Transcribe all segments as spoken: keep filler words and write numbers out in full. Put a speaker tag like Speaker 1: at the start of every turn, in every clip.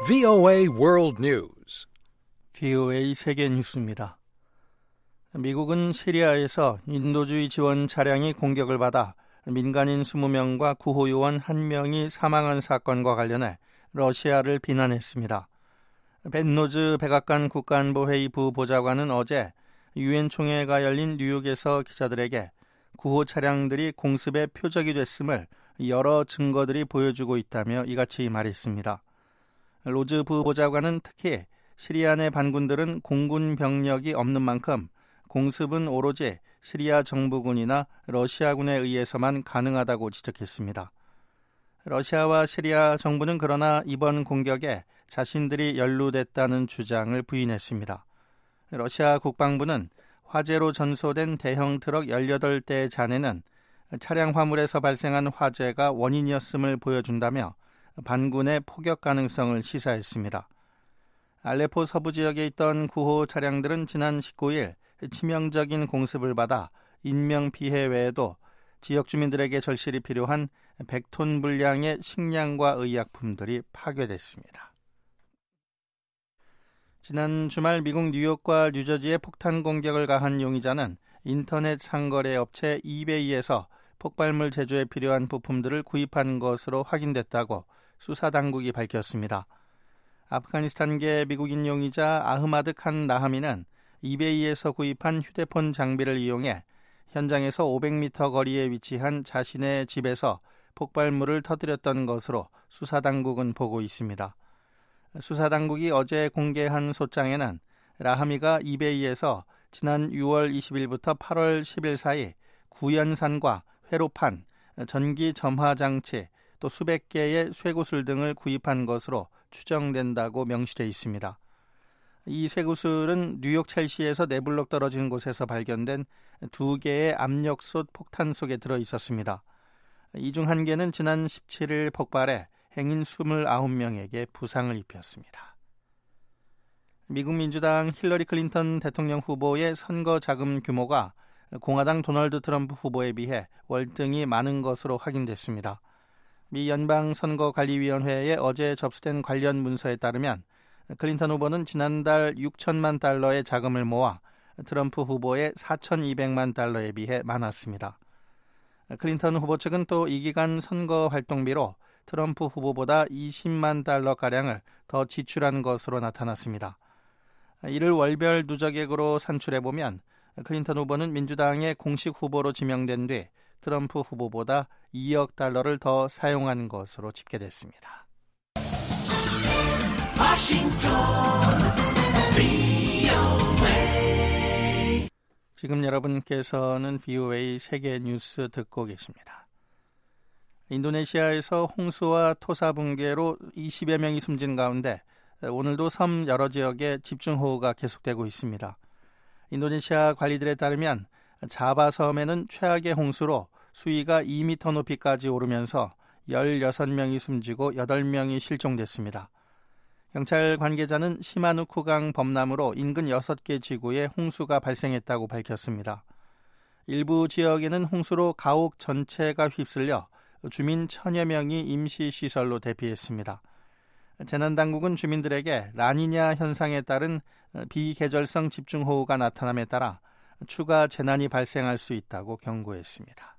Speaker 1: 브이오에이 World News.
Speaker 2: 브이오에이 세계 뉴스입니다. 미국은 시리아에서 인도주의 지원 차량이 공격을 받아 민간인 이십 명과 구호요원 한 명이 사망한 사건과 관련해 러시아를 비난했습니다. 벤노즈 백악관 국가안보회의 부보좌관은 어제 유엔 총회가 열린 뉴욕에서 기자들에게 구호 차량들이 공습의 표적이 됐음을 여러 증거들이 보여주고 있다며 이같이 말했습니다. 로즈 부보좌관은 특히 시리아 내 반군들은 공군 병력이 없는 만큼 공습은 오로지 시리아 정부군이나 러시아군에 의해서만 가능하다고 지적했습니다. 러시아와 시리아 정부는 그러나 이번 공격에 자신들이 연루됐다는 주장을 부인했습니다. 러시아 국방부는 화재로 전소된 대형 트럭 열여덟 대 잔해는 차량 화물에서 발생한 화재가 원인이었음을 보여준다며 반군의 포격 가능성을 시사했습니다. 알레포 서부 지역에 있던 구호 차량들은 지난 십구 일 치명적인 공습을 받아 인명피해 외에도 지역 주민들에게 절실히 필요한 백 톤 분량의 식량과 의약품들이 파괴됐습니다. 지난 주말 미국 뉴욕과 뉴저지에 폭탄 공격을 가한 용의자는 인터넷 상거래 업체 이베이에서 폭발물 제조에 필요한 부품들을 구입한 것으로 확인됐다고 수사당국이 밝혔습니다. 아프가니스탄계 미국인 용의자 아흐마드 칸 라하미는 이베이에서 구입한 휴대폰 장비를 이용해 현장에서 오백 미터 거리에 위치한 자신의 집에서 폭발물을 터뜨렸던 것으로 수사당국은 보고 있습니다. 수사당국이 어제 공개한 소장에는 라하미가 이베이에서 지난 유월 이십일부터 팔월 십일 사이 구연산과 회로판, 전기 점화장치, 또 수백 개의 쇠구슬 등을 구입한 것으로 추정된다고 명시되어 있습니다. 이 쇠구슬은 뉴욕 첼시에서 네 블록 떨어진 곳에서 발견된 두 개의 압력솥 폭탄 속에 들어 있었습니다. 이 중 한 개는 지난 십칠 일 폭발해 행인 이십구 명에게 부상을 입혔습니다. 미국 민주당 힐러리 클린턴 대통령 후보의 선거 자금 규모가 공화당 도널드 트럼프 후보에 비해 월등히 많은 것으로 확인됐습니다. 미 연방선거관리위원회에 어제 접수된 관련 문서에 따르면 클린턴 후보는 지난달 육천만 달러의 자금을 모아 트럼프 후보의 사천이백만 달러에 비해 많았습니다. 클린턴 후보 측은 또 이 기간 선거 활동비로 트럼프 후보보다 이십만 달러가량을 더 지출한 것으로 나타났습니다. 이를 월별 누적액으로 산출해보면 클린턴 후보는 민주당의 공식 후보로 지명된 뒤 트럼프 후보보다 이억 달러를 더 사용한 것으로 집계됐습니다.
Speaker 3: 워싱턴 브이오에이.
Speaker 2: 지금 여러분께서는 브이오에이 세계 뉴스 듣고 계십니다. 인도네시아에서 홍수와 토사 붕괴로 이십여 명이 숨진 가운데 오늘도 섬 여러 지역에 집중호우가 계속되고 있습니다. 인도네시아 관리들에 따르면 자바섬에는 최악의 홍수로 수위가 이 미터 높이까지 오르면서 열여섯 명이 숨지고 여덟 명이 실종됐습니다. 경찰 관계자는 시마누쿠강 범람으로 인근 여섯 개 지구에 홍수가 발생했다고 밝혔습니다. 일부 지역에는 홍수로 가옥 전체가 휩쓸려 주민 천여 명이 임시시설로 대피했습니다. 재난당국은 주민들에게 라니냐 현상에 따른 비계절성 집중호우가 나타남에 따라 추가 재난이 발생할 수 있다고 경고했습니다.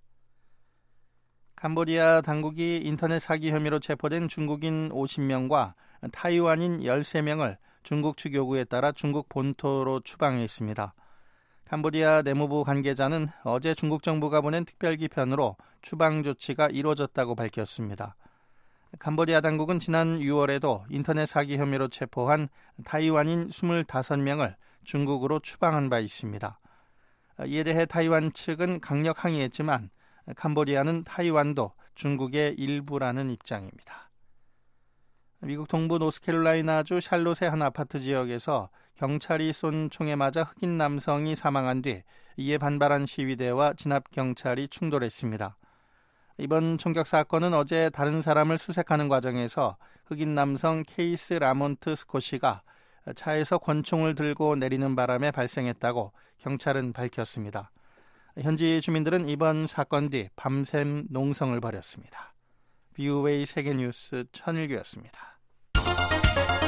Speaker 2: 캄보디아 당국이 인터넷 사기 혐의로 체포된 중국인 오십 명과 타이완인 열세 명을 중국 측 요구에 따라 중국 본토로 추방했습니다. 캄보디아 내무부 관계자는 어제 중국 정부가 보낸 특별기편으로 추방 조치가 이루어졌다고 밝혔습니다. 캄보디아 당국은 지난 유월에도 인터넷 사기 혐의로 체포한 타이완인 이십오 명을 중국으로 추방한 바 있습니다. 이에 대해 타이완 측은 강력 항의했지만 캄보디아는 타이완도 중국의 일부라는 입장입니다. 미국 동부 노스캐롤라이나주 샬롯의 한 아파트 지역에서 경찰이 쏜 총에 맞아 흑인 남성이 사망한 뒤 이에 반발한 시위대와 진압경찰이 충돌했습니다. 이번 총격 사건은 어제 다른 사람을 수색하는 과정에서 흑인 남성 케이스 라몬트 스코시가 차에서 권총을 들고 내리는 바람에 발생했다고 경찰은 밝혔습니다. 현지 주민들은 이번 사건 뒤 밤샘 농성을 벌였습니다. 브이오에이 세계뉴스 천일규였습니다.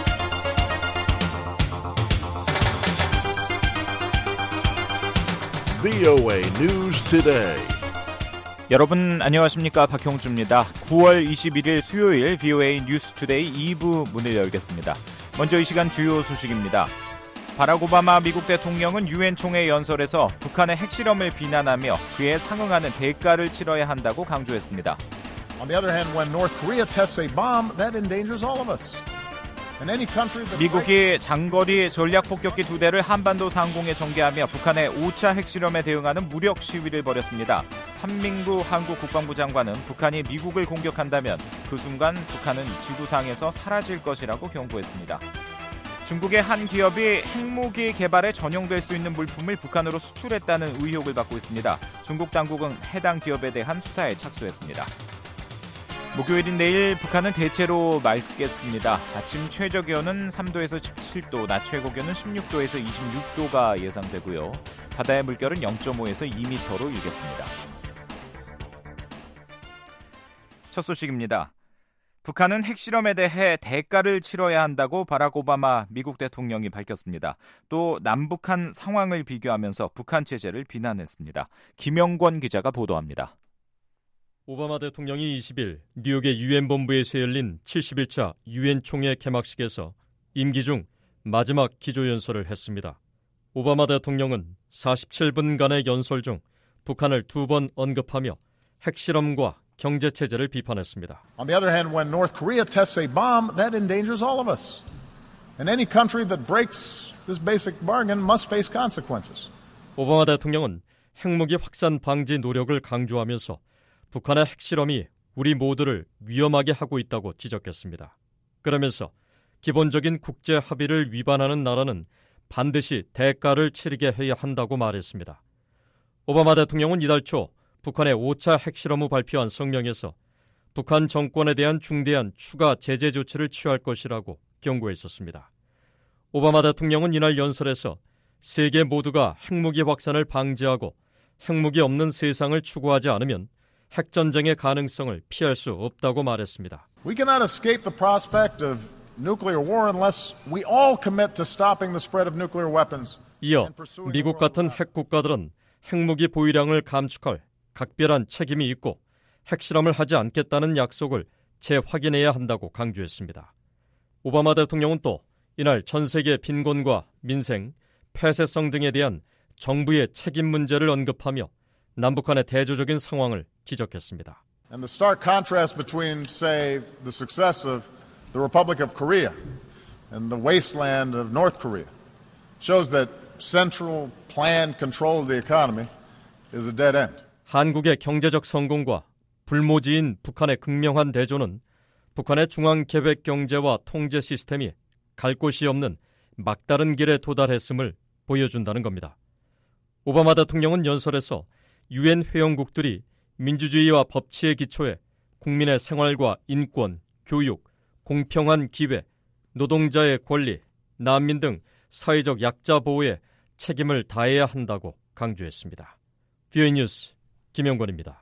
Speaker 3: 브이오에이 News Today.
Speaker 4: 여러분 안녕하십니까, 박형주입니다. 구월 이십일일 수요일 브이오에이 뉴스 투데이 이 부 문을 열겠습니다. 먼저 이 시간 주요 소식입니다. 바락 오바마 미국 대통령은 유엔 총회 연설에서 북한의 핵실험을 비난하며 그에 상응하는 대가를 치러야 한다고 강조했습니다.
Speaker 5: On the other hand, when North Korea tests a bomb, that endangers all of us.
Speaker 4: 미국이 장거리 전략폭격기 두 대를 한반도 상공에 전개하며 북한의 오 차 핵실험에 대응하는 무력 시위를 벌였습니다. 한민구 한국 국방부 장관은 북한이 미국을 공격한다면 그 순간 북한은 지구상에서 사라질 것이라고 경고했습니다. 중국의 한 기업이 핵무기 개발에 전용될 수 있는 물품을 북한으로 수출했다는 의혹을 받고 있습니다. 중국 당국은 해당 기업에 대한 수사에 착수했습니다. 목요일인 내일 북한은 대체로 맑겠습니다. 아침 최저기온은 삼 도에서 십칠 도, 낮 최고기온은 십육 도에서 이십육 도가 예상되고요. 바다의 물결은 영 점 오에서 이 미터로 일겠습니다. 첫 소식입니다. 북한은 핵실험에 대해 대가를 치러야 한다고 바락 오바마 미국 대통령이 밝혔습니다. 또 남북한 상황을 비교하면서 북한 체제를 비난했습니다. 김영권 기자가 보도합니다.
Speaker 6: 오바마 대통령이 이십일 뉴욕의 유엔 본부에서 열린 칠십일 차 유엔 총회 개막식에서 임기 중 마지막 기조연설을 했습니다. 오바마 대통령은 사십칠 분간의 연설 중 북한을 두 번 언급하며 핵실험과 경제체제를 비판했습니다.
Speaker 5: On the other hand, when North Korea tests a bomb, that endangers all of us. And any country that breaks this basic bargain must face consequences.
Speaker 6: 오바마 대통령은 핵무기 확산 방지 노력을 강조하면서 북한의 핵실험이 우리 모두를 위험하게 하고 있다고 지적했습니다. 그러면서 기본적인 국제 합의를 위반하는 나라는 반드시 대가를 치르게 해야 한다고 말했습니다. 오바마 대통령은 이달 초 북한의 오 차 핵실험 후 발표한 성명에서 북한 정권에 대한 중대한 추가 제재 조치를 취할 것이라고 경고했었습니다. 오바마 대통령은 이날 연설에서 세계 모두가 핵무기 확산을 방지하고 핵무기 없는 세상을 추구하지 않으면 핵전쟁의 가능성을 피할 수 없다고 말했습니다.
Speaker 5: We cannot escape the prospect of nuclear war unless we all commit to stopping the spread of nuclear weapons.
Speaker 6: 이어 미국 같은 핵 국가들은 핵무기 보유량을 감축할 각별한 책임이 있고 핵실험을 하지 않겠다는 약속을 재확인해야 한다고 강조했습니다. 오바마 대통령은 또 이날 전 세계 빈곤과 민생, 폐쇄성 등에 대한 정부의 책임 문제를 언급하며 남북한의 대조적인 상황을 지적했습니다.
Speaker 5: And the stark contrast between, say, the success of the Republic of Korea and the wasteland of North Korea shows that central planned control of the economy is a dead end.
Speaker 6: 한국의 경제적 성공과 불모지인 북한의 극명한 대조는 북한의 중앙계획 경제와 통제 시스템이 갈 곳이 없는 막다른 길에 도달했음을 보여준다는 겁니다. 오바마 대통령은 연설에서 유엔 회원국들이 민주주의와 법치의 기초에 국민의 생활과 인권, 교육, 공평한 기회, 노동자의 권리, 난민 등 사회적 약자 보호에 책임을 다해야 한다고 강조했습니다. 브이오에이 뉴스 김영권입니다.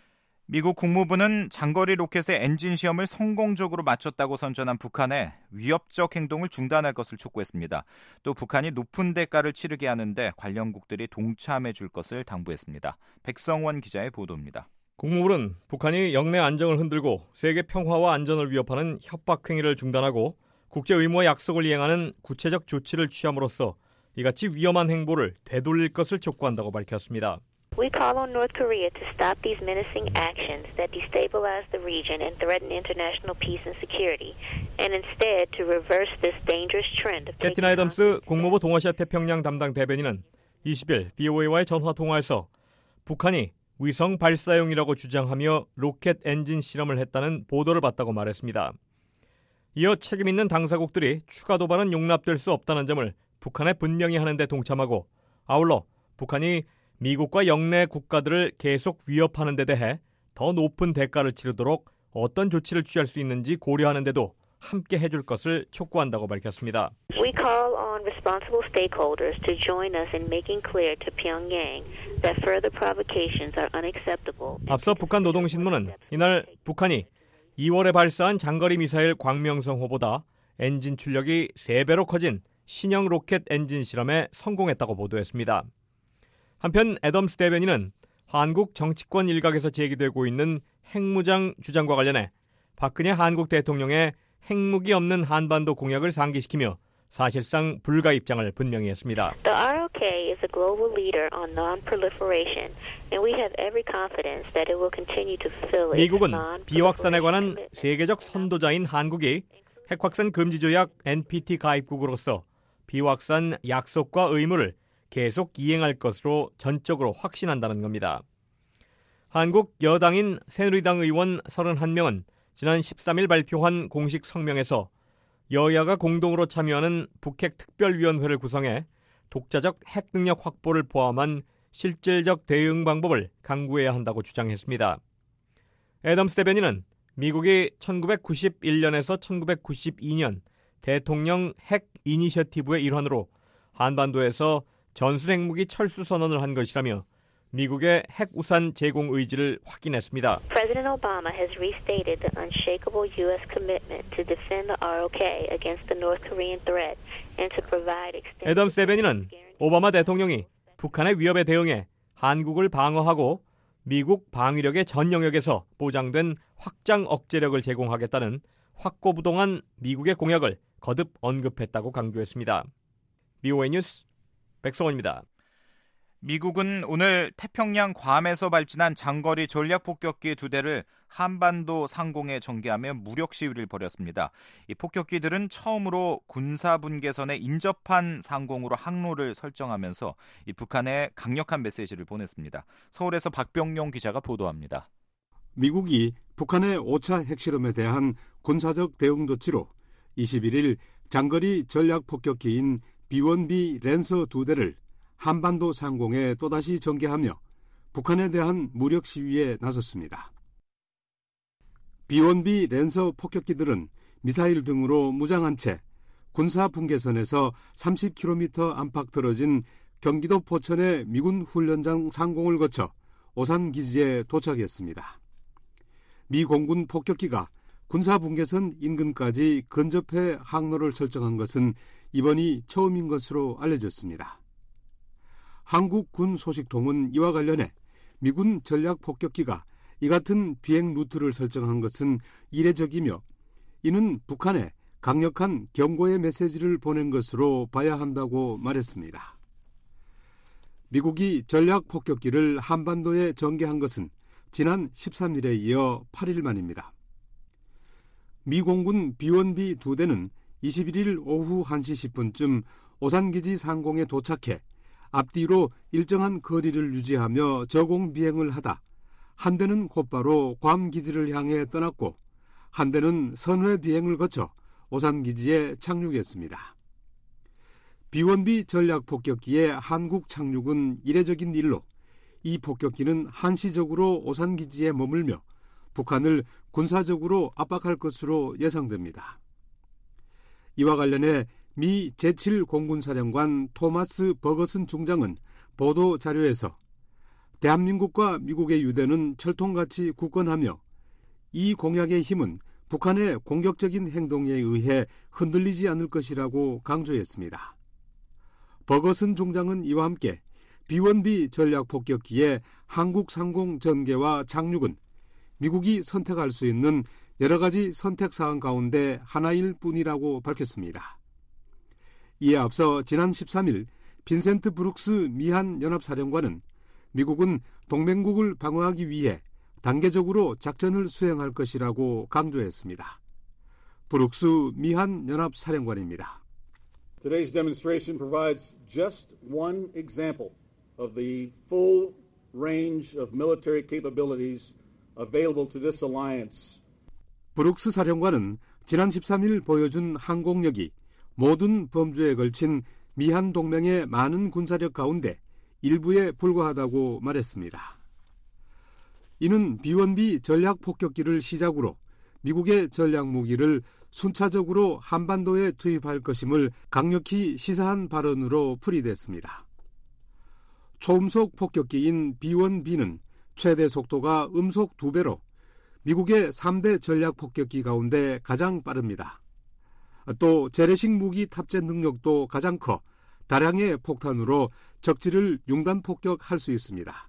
Speaker 4: 미국 국무부는 장거리 로켓의 엔진 시험을 성공적으로 마쳤다고 선전한 북한의 위협적 행동을 중단할 것을 촉구했습니다. 또 북한이 높은 대가를 치르게 하는데 관련국들이 동참해 줄 것을 당부했습니다. 백성원 기자의 보도입니다.
Speaker 7: 국무부는 북한이 영내 안정을 흔들고 세계 평화와 안전을 위협하는 협박 행위를 중단하고 국제 의무와 약속을 이행하는 구체적 조치를 취함으로써 이같이 위험한 행보를 되돌릴 것을 촉구한다고 밝혔습니다.
Speaker 8: We call on North Korea to stop these menacing actions that destabilize the region and threaten international peace and security, and instead to reverse this dangerous trend of taking
Speaker 7: 캐틴 아담스 국무부 동아시아 태평양 담당 대변인은 이십일 브이오에이와의 전화 통화에서 북한이 위성 발사용이라고 주장하며 로켓 엔진 실험을 했다는 보도를 봤다고 말했습니다. 이어 책임 있는 당사국들이 추가 도발은 용납될 수 없다는 점을 북한에 분명히 하는 데 동참하고 아울러 북한이 미국과 영내 국가들을 계속 위협하는 데 대해 더 높은 대가를 치르도록 어떤 조치를 취할 수 있는지 고려하는 데도 함께 해줄 것을 촉구한다고 밝혔습니다.
Speaker 8: We call on responsible stakeholders to join us in making clear to Pyongyang that further provocations are unacceptable.
Speaker 7: 앞서 북한 노동신문은 이날 북한이 이월에 발사한 장거리 미사일 광명성호보다 엔진 출력이 세 배로 커진 신형 로켓 엔진 실험에 성공했다고 보도했습니다. 한편 애덤스 대변인은 한국 정치권 일각에서 제기되고 있는 핵무장 주장과 관련해 박근혜 한국 대통령의 핵무기 없는 한반도 공약을 상기시키며 사실상 불가 입장을 분명히 했습니다.
Speaker 8: The R O K is a global leader on non-proliferation, and we have every confidence that it will continue to fulfill its
Speaker 7: 미국은
Speaker 8: non-proliferation
Speaker 7: 비확산에 관한
Speaker 8: commitment.
Speaker 7: 세계적 선도자인 한국이 핵확산 금지 조약 엔 피 티 가입국으로서 비확산 약속과 의무를 계속 이행할 것으로 전적으로 확신한다는 겁니다. 한국 여당인 새누리당 의원 서른한 명은 지난 십삼 일 발표한 공식 성명에서 여야가 공동으로 참여하는 북핵 특별위원회를 구성해 독자적 핵 능력 확보를 포함한 실질적 대응 방법을 강구해야 한다고 주장했습니다. 애덤스 대변인은 미국이 천구백구십일 년에서 천구백구십이 년 대통령 핵 이니셔티브의 일환으로 한반도에서 전술 핵무기 철수 선언을 한 것이라며 미국의 핵 우산 제공 의지를 확인했습니다.
Speaker 8: President Obama has restated the unshakable U S commitment to defend the R O K against the North Korean threat and to provide extensive
Speaker 7: 애덤스 대변인은 오바마 대통령이 북한의 위협에 대응해 한국을 방어하고 미국 방위력의 전 영역에서 보장된 확장 억제력을 제공하겠다는 확고부동한 미국의 공약을 거듭 언급했다고 강조했습니다. 비오에이 뉴스 백성원입니다.
Speaker 4: 미국은 오늘 태평양 괌에서 발진한 장거리 전략폭격기 두 대를 한반도 상공에 전개하며 무력 시위를 벌였습니다. 이 폭격기들은 처음으로 군사분계선에 인접한 상공으로 항로를 설정하면서 이 북한에 강력한 메시지를 보냈습니다. 서울에서 박병용 기자가 보도합니다.
Speaker 9: 미국이 북한의 오 차 핵실험에 대한 군사적 대응 조치로 이십일 일 장거리 전략폭격기인 비 원 비 랜서 두 대를 한반도 상공에 또다시 전개하며 북한에 대한 무력 시위에 나섰습니다. 비 원 비 랜서 폭격기들은 미사일 등으로 무장한 채 군사 분계선에서 삼십 킬로미터 안팎 떨어진 경기도 포천의 미군 훈련장 상공을 거쳐 오산 기지에 도착했습니다. 미 공군 폭격기가 군사 분계선 인근까지 근접해 항로를 설정한 것은 이번이 처음인 것으로 알려졌습니다. 한국 군 소식통은 이와 관련해 미군 전략폭격기가 이 같은 비행 루트를 설정한 것은 이례적이며 이는 북한에 강력한 경고의 메시지를 보낸 것으로 봐야 한다고 말했습니다. 미국이 전략폭격기를 한반도에 전개한 것은 지난 십삼 일에 이어 팔 일 만입니다. 미 공군 비 원 비 두 대는 이십일 일 오후 한 시 십 분쯤 오산기지 상공에 도착해 앞뒤로 일정한 거리를 유지하며 저공 비행을 하다 한 대는 곧바로 괌 기지를 향해 떠났고 한 대는 선회 비행을 거쳐 오산 기지에 착륙했습니다. 비 원 비 전략 폭격기의 한국 착륙은 이례적인 일로 이 폭격기는 한시적으로 오산 기지에 머물며 북한을 군사적으로 압박할 것으로 예상됩니다. 이와 관련해 미 제칠 공군사령관 토마스 버거슨 중장은 보도 자료에서 대한민국과 미국의 유대는 철통같이 굳건하며 이 공약의 힘은 북한의 공격적인 행동에 의해 흔들리지 않을 것이라고 강조했습니다. 버거슨 중장은 이와 함께 비 원 비 전략폭격기의 한국 상공 전개와 착륙은 미국이 선택할 수 있는 여러 가지 선택사항 가운데 하나일 뿐이라고 밝혔습니다. 이에 앞서 지난 십삼 일 빈센트 브룩스 미한 연합사령관은 미국은 동맹국을 방어하기 위해 단계적으로 작전을 수행할 것이라고 강조했습니다. 브룩스 미한 연합사령관입니다.
Speaker 10: Today's demonstration provides just one example of the full range of military capabilities available to this alliance.
Speaker 9: 브룩스 사령관은 지난 십삼 일 보여준 항공력이 모든 범주에 걸친 미한 동맹의 많은 군사력 가운데 일부에 불과하다고 말했습니다. 이는 비 원 비 전략폭격기를 시작으로 미국의 전략무기를 순차적으로 한반도에 투입할 것임을 강력히 시사한 발언으로 풀이됐습니다. 초음속 폭격기인 비 원 비는 최대 속도가 음속 두 배로 미국의 삼 대 전략폭격기 가운데 가장 빠릅니다. 또 재래식 무기 탑재 능력도 가장 커 다량의 폭탄으로 적지를 융단 폭격할 수 있습니다.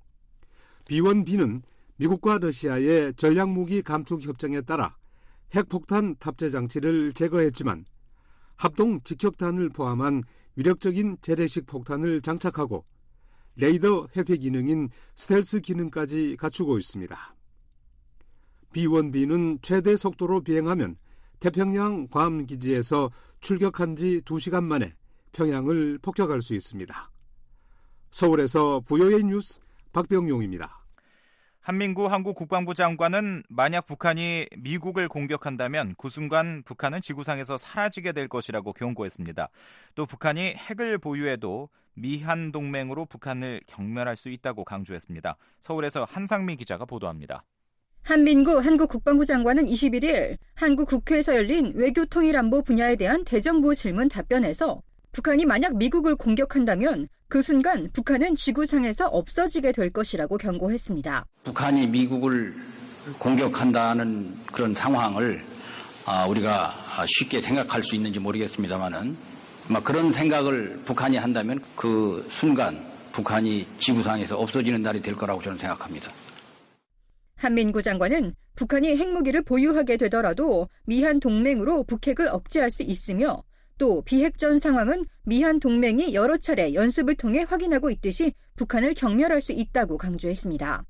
Speaker 9: 비 원 비는 미국과 러시아의 전략무기 감축 협정에 따라 핵폭탄 탑재 장치를 제거했지만 합동 직격탄을 포함한 위력적인 재래식 폭탄을 장착하고 레이더 회피 기능인 스텔스 기능까지 갖추고 있습니다. 비 원 비는 최대 속도로 비행하면 태평양 괌 기지에서 출격한 지 두 시간 만에 평양을 폭격할 수 있습니다. 서울에서 브이오에이 뉴스 박병용입니다.
Speaker 4: 한민구 한국 국방부 장관은 만약 북한이 미국을 공격한다면 그 순간 북한은 지구상에서 사라지게 될 것이라고 경고했습니다. 또 북한이 핵을 보유해도 미한 동맹으로 북한을 경멸할 수 있다고 강조했습니다. 서울에서 한상미 기자가 보도합니다.
Speaker 11: 한민구 한국 국방부 장관은 이십일 일 한국 국회에서 열린 외교통일안보 분야에 대한 대정부 질문 답변에서 북한이 만약 미국을 공격한다면 그 순간 북한은 지구상에서 없어지게 될 것이라고 경고했습니다.
Speaker 12: 북한이 미국을 공격한다는 그런 상황을 우리가 쉽게 생각할 수 있는지 모르겠습니다만은 그런 생각을 북한이 한다면 그 순간 북한이 지구상에서 없어지는 날이 될 거라고 저는 생각합니다.
Speaker 11: 한민구 장관은 북한이 핵무기를 보유하게 되더라도 미한 동맹으로 북핵을 억제할 수 있으며 또 비핵전 상황은 미한 동맹이 여러 차례 연습을 통해 확인하고 있듯이 북한을 경멸할 수 있다고 강조했습니다.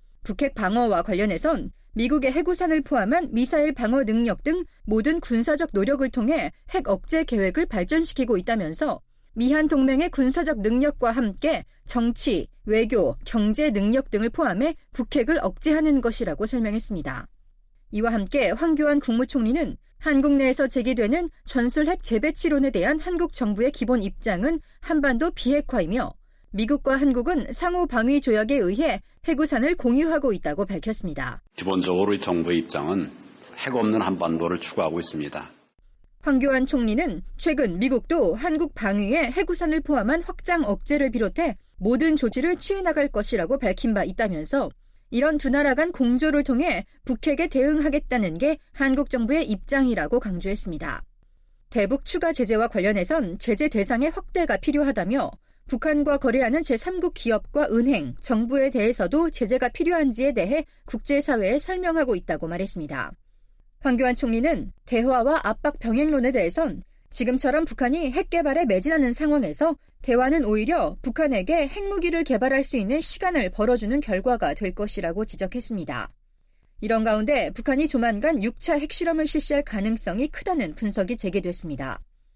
Speaker 11: 북핵 방어와 관련해선 미국의 해구산을 포함한 미사일 방어 능력 등 모든 군사적 노력을 통해 핵 억제 계획을 발전시키고 있다면서 미한 동맹의 군사적 능력과 함께 정치, 외교, 경제 능력 등을 포함해 북핵을 억제하는 것이라고 설명했습니다. 이와 함께 황교안 국무총리는 한국 내에서 제기되는 전술핵 재배치론에 대한 한국 정부의 기본 입장은 한반도 비핵화이며 미국과 한국은 상호 방위 조약에 의해 해구산을 공유하고 있다고 밝혔습니다.
Speaker 13: 기본적으로 정부의 입장은 핵 없는 한반도를 추구하고 있습니다.
Speaker 11: 황교안 총리는 최근 미국도 한국 방위에 해구산을 포함한 확장 억제를 비롯해 모든 조치를 취해 나갈 것이라고 밝힌 바 있다면서 이런 두 나라 간 공조를 통해 북핵에 대응하겠다는 게 한국 정부의 입장이라고 강조했습니다. 대북 추가 제재와 관련해선 제재 대상의 확대가 필요하다며 북한과 거래하는 제삼국 기업과 은행, 정부에 대해서도 제재가 필요한지에 대해 국제사회에 설명하고 있다고 말했습니다. 황교안 총리는 대화와 압박 병행론에 대해선 지금처럼 북한이 핵 개발에 매진하는 상황에서 대화는 오히려 북한에게 핵무기를 개발할 수 있는 시간을 벌어주는 결과가 될 것이라고 지적했습니다. 이런 가운데 북한이 조만간 육 차 핵실험을 실시할 가능성이 크다는 분석이 제기됐습니다.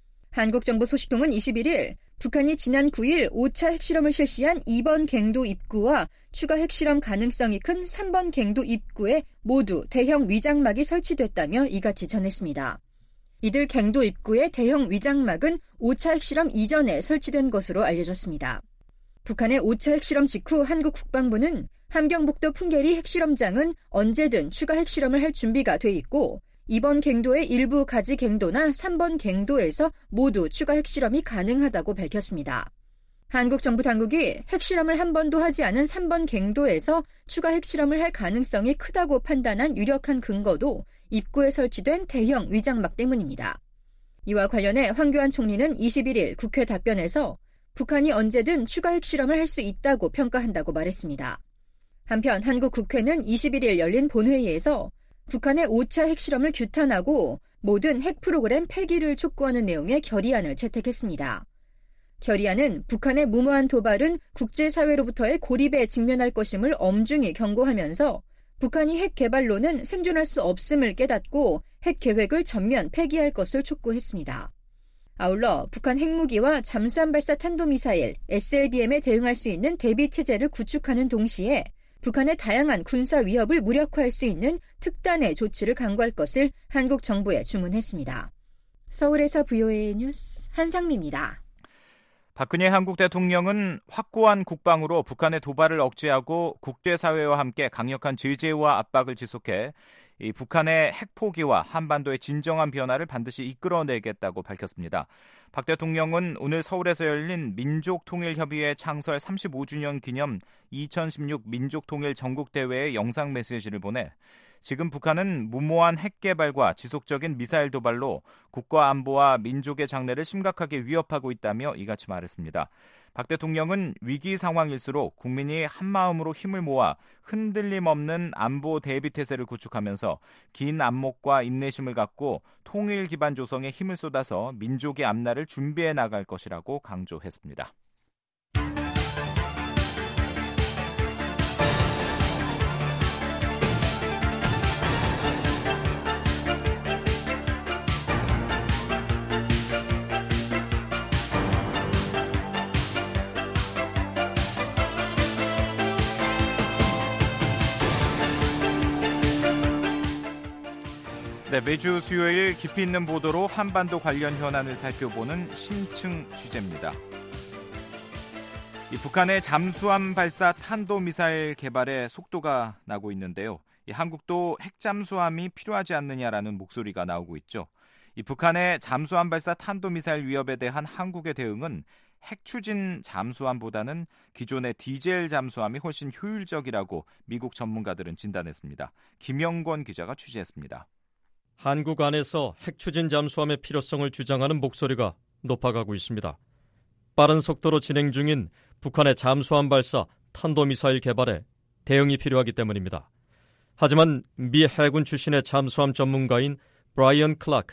Speaker 11: 한국 정부 소식통은 이십일 일 북한이 지난 구 일 오 차 핵실험을 실시한 이 번 갱도 입구와 추가 핵실험 가능성이 큰 삼 번 갱도 입구에 모두 대형 위장막이 설치됐다며 이같이 전했습니다. 이들 갱도 입구의 대형 위장막은 오 차 핵실험 이전에 설치된 것으로 알려졌습니다. 북한의 오 차 핵실험 직후 한국 국방부는 함경북도 풍계리 핵실험장은 언제든 추가 핵실험을 할 준비가 돼 있고 이 번 갱도의 일부 가지 갱도나 삼 번 갱도에서 모두 추가 핵실험이 가능하다고 밝혔습니다. 한국 정부 당국이 핵실험을 한 번도 하지 않은 삼 번 갱도에서 추가 핵실험을 할 가능성이 크다고 판단한 유력한 근거도 입구에 설치된 대형 위장막 때문입니다. 이와 관련해 황교안 총리는 이십일 일 국회 답변에서 북한이 언제든 추가 핵실험을 할 수 있다고 평가한다고 말했습니다. 한편 한국 국회는 이십일 일 열린 본회의에서 북한의 오 차 핵실험을 규탄하고 모든 핵 프로그램 폐기를 촉구하는 내용의 결의안을 채택했습니다. 결의안은 북한의 무모한 도발은 국제사회로부터의 고립에 직면할 것임을 엄중히 경고하면서 북한이 핵 개발로는 생존할 수 없음을 깨닫고 핵 계획을 전면 폐기할 것을 촉구했습니다. 아울러 북한 핵무기와 잠수함 발사 탄도미사일 에스엘비엠에 대응할 수 있는 대비체제를 구축하는 동시에 북한의 다양한 군사 위협을 무력화할 수 있는 특단의 조치를 강구할 것을 한국 정부에 주문했습니다. 서울에서 브이오에이 뉴스 한상미입니다.
Speaker 4: 박근혜 한국 대통령은 확고한 국방으로 북한의 도발을 억제하고 국제사회와 함께 강력한 제재와 압박을 지속해 이 북한의 핵 포기와 한반도의 진정한 변화를 반드시 이끌어내겠다고 밝혔습니다. 박 대통령은 오늘 서울에서 열린 민족통일협의회 창설 삼십오 주년 기념 이천십육 민족통일 전국대회에 영상 메시지를 보내 지금 북한은 무모한 핵 개발과 지속적인 미사일 도발로 국가 안보와 민족의 장래를 심각하게 위협하고 있다며 이같이 말했습니다. 박 대통령은 위기 상황일수록 국민이 한마음으로 힘을 모아 흔들림 없는 안보 대비 태세를 구축하면서 긴 안목과 인내심을 갖고 통일 기반 조성에 힘을 쏟아서 민족의 앞날을 준비해 나갈 것이라고 강조했습니다. 네, 매주 수요일 깊이 있는 보도로 한반도 관련 현안을 살펴보는 심층 취재입니다. 이 북한의 잠수함 발사 탄도미사일 개발에 속도가 나고 있는데요. 이 한국도 핵잠수함이 필요하지 않느냐라는 목소리가 나오고 있죠. 이 북한의 잠수함 발사 탄도미사일 위협에 대한 한국의 대응은 핵추진 잠수함보다는 기존의 디젤 잠수함이 훨씬 효율적이라고 미국 전문가들은 진단했습니다. 김영권 기자가 취재했습니다.
Speaker 6: 한국 안에서 핵추진 잠수함의 필요성을 주장하는 목소리가 높아가고 있습니다. 빠른 속도로 진행 중인 북한의 잠수함 발사 탄도미사일 개발에 대응이 필요하기 때문입니다. 하지만 미 해군 출신의 잠수함 전문가인 브라이언 클라크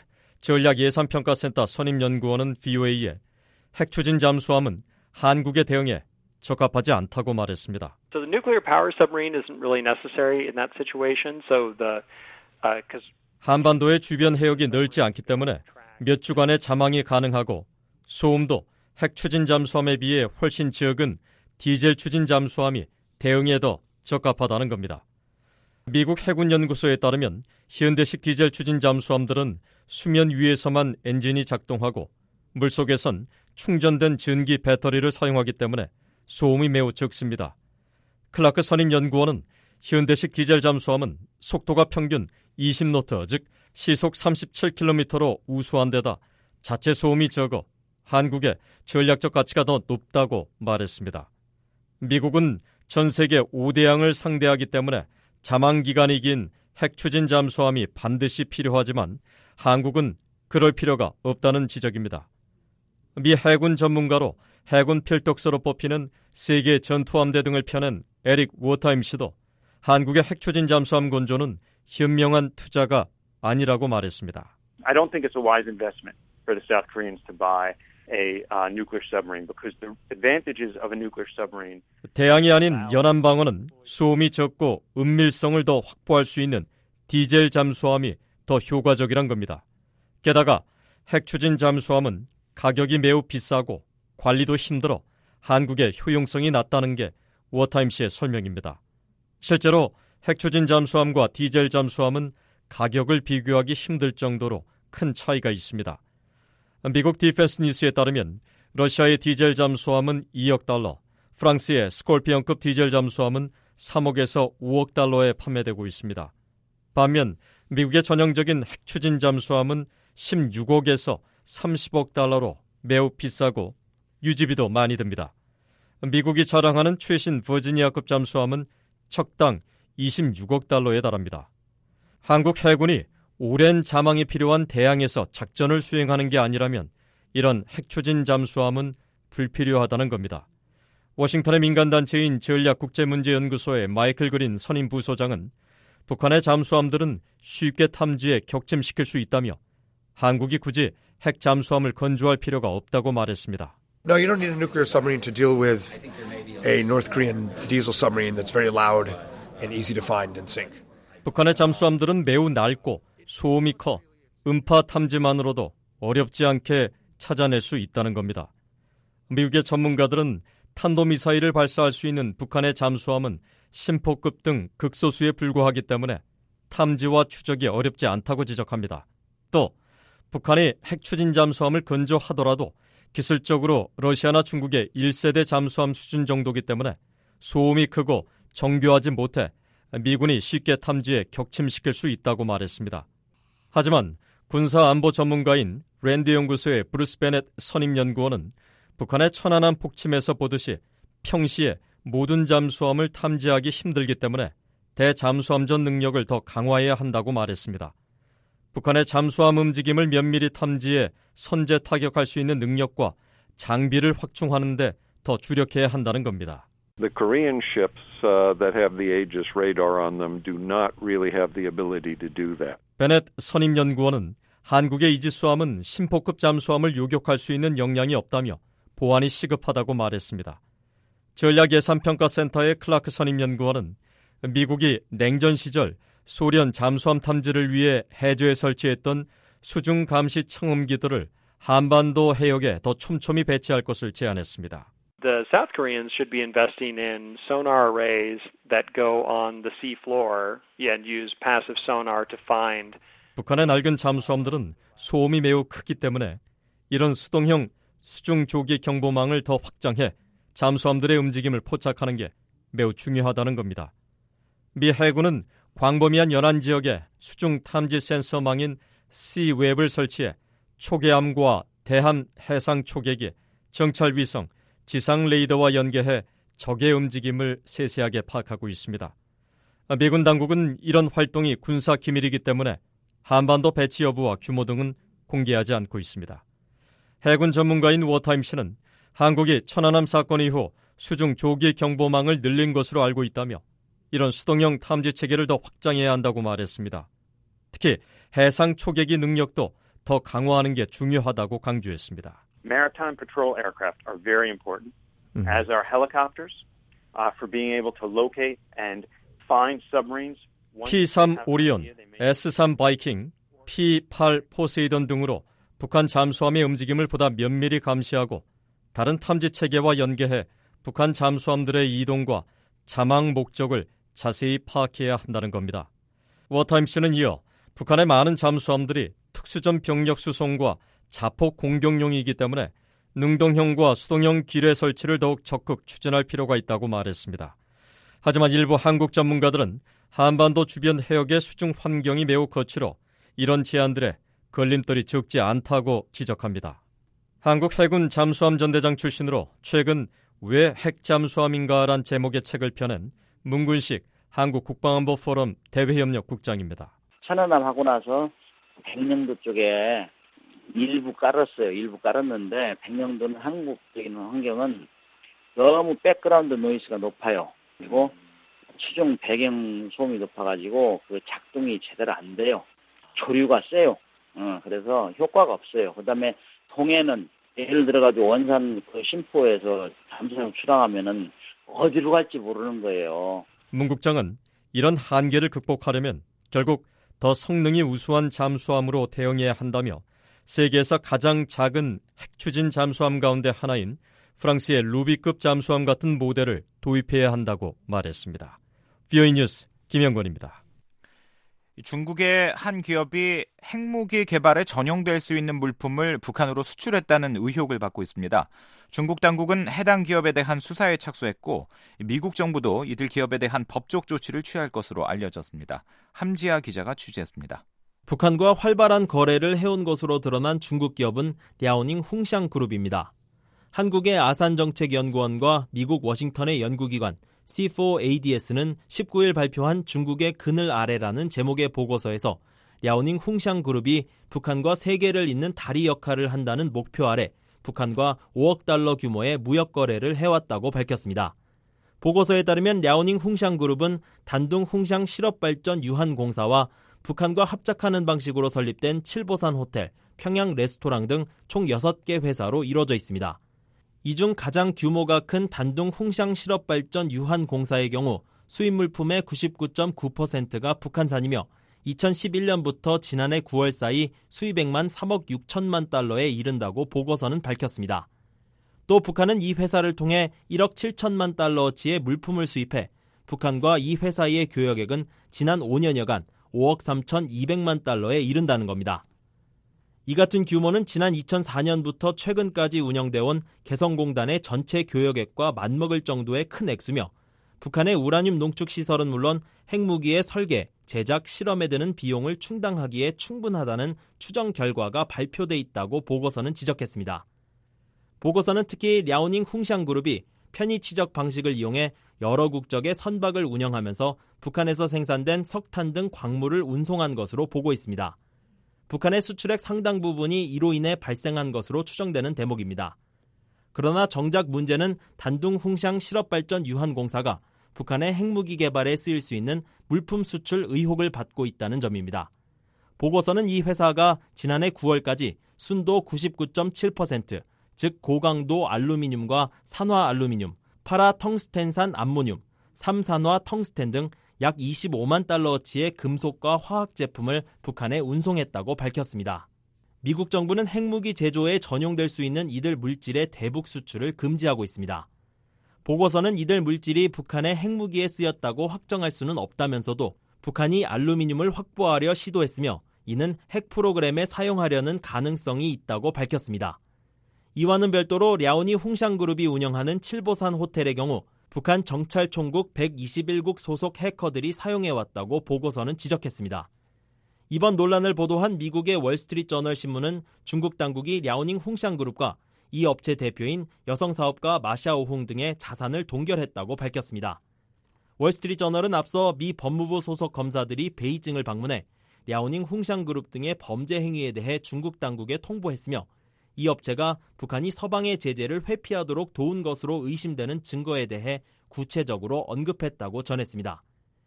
Speaker 6: 전략예산평가센터 선임연구원은 브이오에이에 핵추진 잠수함은 한국의 대응에 적합하지 않다고 말했습니다.
Speaker 14: So the nuclear power submarine isn't really necessary in that situation. So the uh, because
Speaker 6: 한반도의 주변 해역이 넓지 않기 때문에 몇 주간의 잠항이 가능하고 소음도 핵 추진 잠수함에 비해 훨씬 적은 디젤 추진 잠수함이 대응에 더 적합하다는 겁니다. 미국 해군연구소에 따르면 현대식 디젤 추진 잠수함들은 수면 위에서만 엔진이 작동하고 물속에선 충전된 전기 배터리를 사용하기 때문에 소음이 매우 적습니다. 클라크 선임연구원은 현대식 디젤 잠수함은 속도가 평균 이십 노트, 즉 시속 삼십칠 킬로미터로 우수한 데다 자체 소음이 적어 한국의 전략적 가치가 더 높다고 말했습니다. 미국은 전 세계 오 대양을 상대하기 때문에 잠항 기간이 긴 핵추진 잠수함이 반드시 필요하지만 한국은 그럴 필요가 없다는 지적입니다. 미 해군 전문가로 해군 필독서로 뽑히는 세계 전투함대 등을 펴낸 에릭 워타임 씨도 한국의 핵추진 잠수함 건조는 현명한 투자가 아니라고 말했습니다.
Speaker 15: I don't think it's a wise investment for the South Koreans to buy a uh, nuclear submarine because the advantages of a nuclear submarine.
Speaker 6: 대양이 아닌 연안방어는 소음이 적고 은밀성을 더 확보할 수 있는 디젤 잠수함이 더 효과적이란 겁니다. 게다가 핵추진 잠수함은 가격이 매우 비싸고 관리도 힘들어 한국의 효용성이 낮다는 게 워타임 씨의 설명입니다. 실제로 핵추진 잠수함과 디젤 잠수함은 가격을 비교하기 힘들 정도로 큰 차이가 있습니다. 미국 디펜스 뉴스에 따르면 러시아의 디젤 잠수함은 이억 달러, 프랑스의 스콜피언급 디젤 잠수함은 삼억에서 오억 달러에 판매되고 있습니다. 반면 미국의 전형적인 핵추진 잠수함은 십육억에서 삼십억 달러로 매우 비싸고 유지비도 많이 듭니다. 미국이 자랑하는 최신 버지니아급 잠수함은 척당 이십육억 달러에 달합니다. 한국 해군이 오랜 잠항이 필요한 대양에서 작전을 수행하는 게 아니라면 이런 핵추진 잠수함은 불필요하다는 겁니다. 워싱턴의 민간단체인 전략국제문제연구소의 마이클 그린 선임 부소장은 북한의 잠수함들은 쉽게 탐지에 격침시킬 수 있다며 한국이 굳이 핵 잠수함을 건조할 필요가 없다고 말했습니다.
Speaker 16: No, you don't need a nuclear submarine to deal with a North Korean diesel submarine that's very loud and easy to find and sink.
Speaker 6: 북한의 잠수함들은 매우 낡고 소음이 커 음파 탐지만으로도 어렵지 않게 찾아낼 수 있다는 겁니다. 미국의 전문가들은 탄도미사일을 발사할 수 있는 북한의 잠수함은 심포급 등 극소수에 불과하기 때문에 탐지와 추적이 어렵지 않다고 지적합니다. 또 북한이 핵추진 잠수함을 건조하더라도 기술적으로 러시아나 중국의 일 세대 잠수함 수준 정도이기 때문에 소음이 크고 정교하지 못해 미군이 쉽게 탐지에 격침시킬 수 있다고 말했습니다. 하지만 군사안보 전문가인 랜드 연구소의 브루스 베넷 선임연구원은 북한의 천안함 폭침에서 보듯이 평시에 모든 잠수함을 탐지하기 힘들기 때문에 대잠수함전 능력을 더 강화해야 한다고 말했습니다. 북한의 잠수함 움직임을 면밀히 탐지해 선제 타격할 수 있는 능력과 장비를 확충하는 데 더 주력해야 한다는 겁니다.
Speaker 3: The Korean ships uh, that have the Aegis radar on them do not really have the ability to do that.
Speaker 6: 베넷 선임연구원은 한국의 이지스함은 심포급 잠수함을 요격할 수 있는 역량이 없다며 보완이 시급하다고 말했습니다. 전략예산평가센터의 클라크 선임연구원은 미국이 냉전 시절 소련 잠수함 탐지를 위해 해저에 설치했던 수중 감시 청음기들을 한반도 해역에 더 촘촘히 배치할 것을 제안했습니다.
Speaker 14: The South Koreans should be investing in sonar arrays that go on the sea floor and use passive sonar to find.
Speaker 6: 북한의 낡은 잠수함들은 소음이 매우 크기 때문에 이런 수동형 수중 조기 경보망을 더 확장해 잠수함들의 움직임을 포착하는 게 매우 중요하다는 겁니다. 미 해군은 광범위한 연안 지역에 수중 탐지 센서망인 C웹을 설치해 초계함과 대함 해상 초계기, 정찰 위성, 지상 레이더와 연계해 적의 움직임을 세세하게 파악하고 있습니다. 미군 당국은 이런 활동이 군사 기밀이기 때문에 한반도 배치 여부와 규모 등은 공개하지 않고 있습니다. 해군 전문가인 워타임스는 한국이 천안함 사건 이후 수중 조기 경보망을 늘린 것으로 알고 있다며 이런 수동형 탐지 체계를 더 확장해야 한다고 말했습니다. 특히 해상 초계기 능력도 더 강화하는 게 중요하다고 강조했습니다.
Speaker 15: Maritime patrol aircraft are very important, mm-hmm. as are helicopters, uh, for being able to locate and find submarines.
Speaker 6: 피 삼 오리온, 에스 삼 바이킹, 피 팔 포세이돈 등으로 북한 잠수함의 움직임을 보다 면밀히 감시하고 다른 탐지 체계와 연계해 북한 잠수함들의 이동과 잠항 목적을 자세히 파악해야 한다는 겁니다. 워타임스는 이어 북한의 많은 잠수함들이 특수전 병력 수송과 자폭 공격용이기 때문에 능동형과 수동형 기뢰 설치를 더욱 적극 추진할 필요가 있다고 말했습니다. 하지만 일부 한국 전문가들은 한반도 주변 해역의 수중 환경이 매우 거칠어 이런 제안들에 걸림돌이 적지 않다고 지적합니다. 한국 해군 잠수함 전대장 출신으로 최근 왜 핵잠수함인가란 제목의 책을 펴낸 문근식 한국국방안보 포럼 대외협력 국장입니다.
Speaker 17: 천안함 하고 나서 백령도 쪽에 일부 깔았어요. 일부 깔았는데 백령도는 한국적인 환경은 너무 백그라운드 노이즈가 높아요. 그리고 추종 배경 소음이 높아가지고 그 작동이 제대로 안 돼요. 조류가 세요. 어, 그래서 효과가 없어요. 그다음에 동해는 예를 들어가지고 원산 그 신포에서 잠수함 출항하면은 어디로 갈지 모르는 거예요.
Speaker 6: 문 국장은 이런 한계를 극복하려면 결국 더 성능이 우수한 잠수함으로 대응해야 한다며 세계에서 가장 작은 핵추진 잠수함 가운데 하나인 프랑스의 루비급 잠수함 같은 모델을 도입해야 한다고 말했습니다. 비오이 뉴스 김영권입니다.
Speaker 4: 중국의 한 기업이 핵무기 개발에 전용될 수 있는 물품을 북한으로 수출했다는 의혹을 받고 있습니다. 중국 당국은 해당 기업에 대한 수사에 착수했고 미국 정부도 이들 기업에 대한 법적 조치를 취할 것으로 알려졌습니다. 함지아 기자가 취재했습니다.
Speaker 18: 북한과 활발한 거래를 해온 것으로 드러난 중국 기업은 랴오닝 훙샹그룹입니다. 한국의 아산정책연구원과 미국 워싱턴의 연구기관 씨 포 에이 디 에스는 십구 일 발표한 중국의 그늘 아래라는 제목의 보고서에서 랴오닝 훙샹그룹이 북한과 세계를 잇는 다리 역할을 한다는 목표 아래 북한과 오억 달러 규모의 무역 거래를 해왔다고 밝혔습니다. 보고서에 따르면 랴오닝 훙샹그룹은 단둥 훙샹 실업발전 유한공사와 북한과 합작하는 방식으로 설립된 칠보산 호텔, 평양 레스토랑 등 총 여섯 개 회사로 이루어져 있습니다. 이 중 가장 규모가 큰 단둥 훙샹 실업발전 유한공사의 경우 수입 물품의 구십구 점 구 퍼센트가 북한산이며 이천십일 년부터 지난해 구월 사이 수입액만 삼억 육천만 달러에 이른다고 보고서는 밝혔습니다. 또 북한은 이 회사를 통해 일억 칠천만 달러어치의 물품을 수입해 북한과 이 회사의 교역액은 지난 오 년여간 오억 삼천이백만 달러에 이른다는 겁니다. 이 같은 규모는 지난 이천사 년부터 최근까지 운영되어온 개성공단의 전체 교역액과 맞먹을 정도의 큰 액수며 북한의 우라늄 농축시설은 물론 핵무기의 설계, 제작, 실험에 드는 비용을 충당하기에 충분하다는 추정 결과가 발표돼 있다고 보고서는 지적했습니다. 보고서는 특히 랴오닝 훙샹그룹이 편의 치적 방식을 이용해 여러 국적의 선박을 운영하면서 북한에서 생산된 석탄 등 광물을 운송한 것으로 보고 있습니다. 북한의 수출액 상당 부분이 이로 인해 발생한 것으로 추정되는 대목입니다. 그러나 정작 문제는 단둥 흥샹 실업발전 유한공사가 북한의 핵무기 개발에 쓰일 수 있는 물품 수출 의혹을 받고 있다는 점입니다. 보고서는 이 회사가 지난해 구월까지 순도 구십구 점 칠 퍼센트, 즉 고강도 알루미늄과 산화 알루미늄, 파라 텅스텐산 암모늄, 삼산화 텅스텐 등 약 이십오만 달러어치의 금속과 화학 제품을 북한에 운송했다고 밝혔습니다. 미국 정부는 핵무기 제조에 전용될 수 있는 이들 물질의 대북 수출을 금지하고 있습니다. 보고서는 이들 물질이 북한의 핵무기에 쓰였다고 확정할 수는 없다면서도 북한이 알루미늄을 확보하려 시도했으며 이는 핵 프로그램에 사용하려는 가능성이 있다고 밝혔습니다. 이와는 별도로 랴오니 흥샹그룹이 운영하는 칠보산 호텔의 경우 북한 정찰총국 백이십일 국 소속 해커들이 사용해왔다고 보고서는 지적했습니다. 이번 논란을 보도한 미국의 월스트리트저널 신문은 중국 당국이 랴오닝 흥샹그룹과 이 업체 대표인 여성 사업가 마샤오흥 등의 자산을 동결했다고 밝혔습니다. 월스트리트저널은 앞서 미 법무부 소속 검사들이 베이징을 방문해 랴오닝 흥샹그룹 등의 범죄 행위에 대해 중국 당국에 통보했으며 이 업체가 북한이 서방의 제재를 회피하도록 도운 것으로 의심되는 증거에 대해 구체적으로 언급했다고 전했습니다.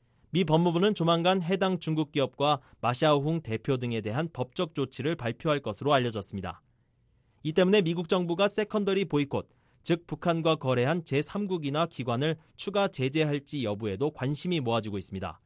Speaker 18: 미 법무부는 조만간 해당 중국 기업과 마샤오흥 대표 등에 대한 법적 조치를 발표할 것으로 알려졌습니다. 이 때문에 미국 정부가 세컨더리 보이콧, 즉 북한과 거래한 제삼국이나 기관을 추가 제재할지 여부에도 관심이 모아지고 있습니다.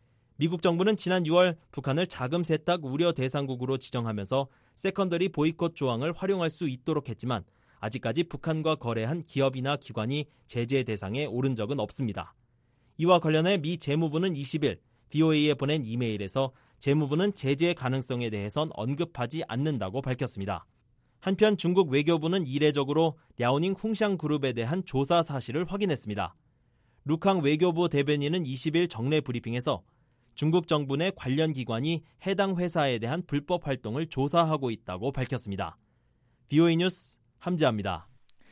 Speaker 18: 미국 정부는 지난 유월 북한을 자금 세탁 우려 대상국으로 지정하면서 세컨더리 보이콧 조항을 활용할 수 있도록 했지만 아직까지 북한과 거래한 기업이나 기관이 제재 대상에 오른 적은 없습니다. 이와 관련해 미 재무부는 이십 일 브이오에이에 보낸 이메일에서 재무부는 제재 가능성에 대해선 언급하지 않는다고 밝혔습니다. 한편 중국 외교부는 이례적으로 랴오닝 흥샹그룹에 대한 조사 사실을 확인했습니다. 루캉 외교부 대변인은 이십 일 정례 브리핑에서 중국 정부 내 관련 기관이 해당 회사에 대한 불법 활동을 조사하고 있다고 밝혔습니다. 브이오에이 뉴스 함지아입니다.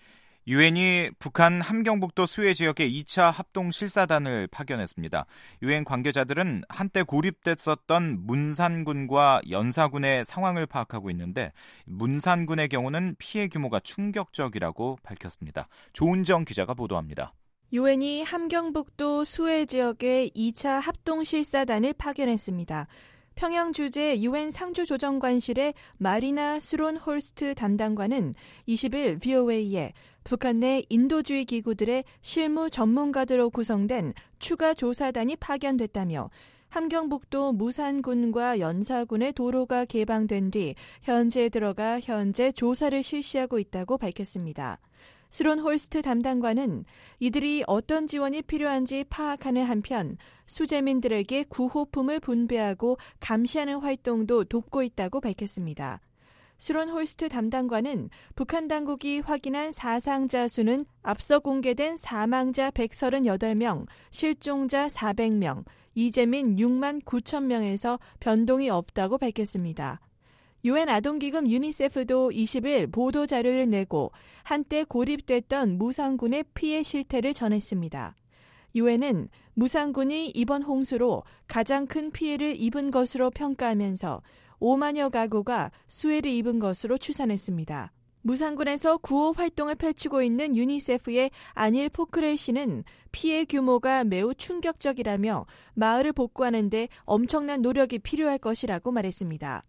Speaker 4: 유엔이 북한 함경북도 수해 지역에 이 차 합동 실사단을 파견했습니다. 유엔 관계자들은 한때 고립됐었던 문산군과 연사군의 상황을 파악하고 있는데 문산군의 경우는 피해 규모가 충격적이라고 밝혔습니다. 조은정 기자가 보도합니다.
Speaker 19: 유엔이 함경북도 수해 지역에 이 차 합동실사단을 파견했습니다. 평양 주재 유엔 상주조정관실의 마리나 스론홀스트 담당관은 이십 일 브이오에이에 북한 내 인도주의 기구들의 실무 전문가들로 구성된 추가 조사단이 파견됐다며 함경북도 무산군과 연사군의 도로가 개방된 뒤 현지에 들어가 현재 조사를 실시하고 있다고 밝혔습니다. 스론홀스트 담당관은 이들이 어떤 지원이 필요한지 파악하는 한편 수재민들에게 구호품을 분배하고 감시하는 활동도 돕고 있다고 밝혔습니다. 스론홀스트 담당관은 북한 당국이 확인한 사상자 수는 앞서 공개된 사망자 백삼십팔 명, 실종자 사백 명, 이재민 육만 구천 명에서 변동이 없다고 밝혔습니다. 유엔 아동기금 유니세프도 이십 일 보도자료를 내고 한때 고립됐던 무산군의 피해 실태를 전했습니다. 유엔은 무산군이 이번 홍수로 가장 큰 피해를 입은 것으로 평가하면서 오만여 가구가 수해를 입은 것으로 추산했습니다. 무산군에서 구호 활동을 펼치고 있는 유니세프의 아닐 포크렐 씨는 피해 규모가 매우 충격적이라며 마을을 복구하는 데 엄청난 노력이 필요할 것이라고 말했습니다.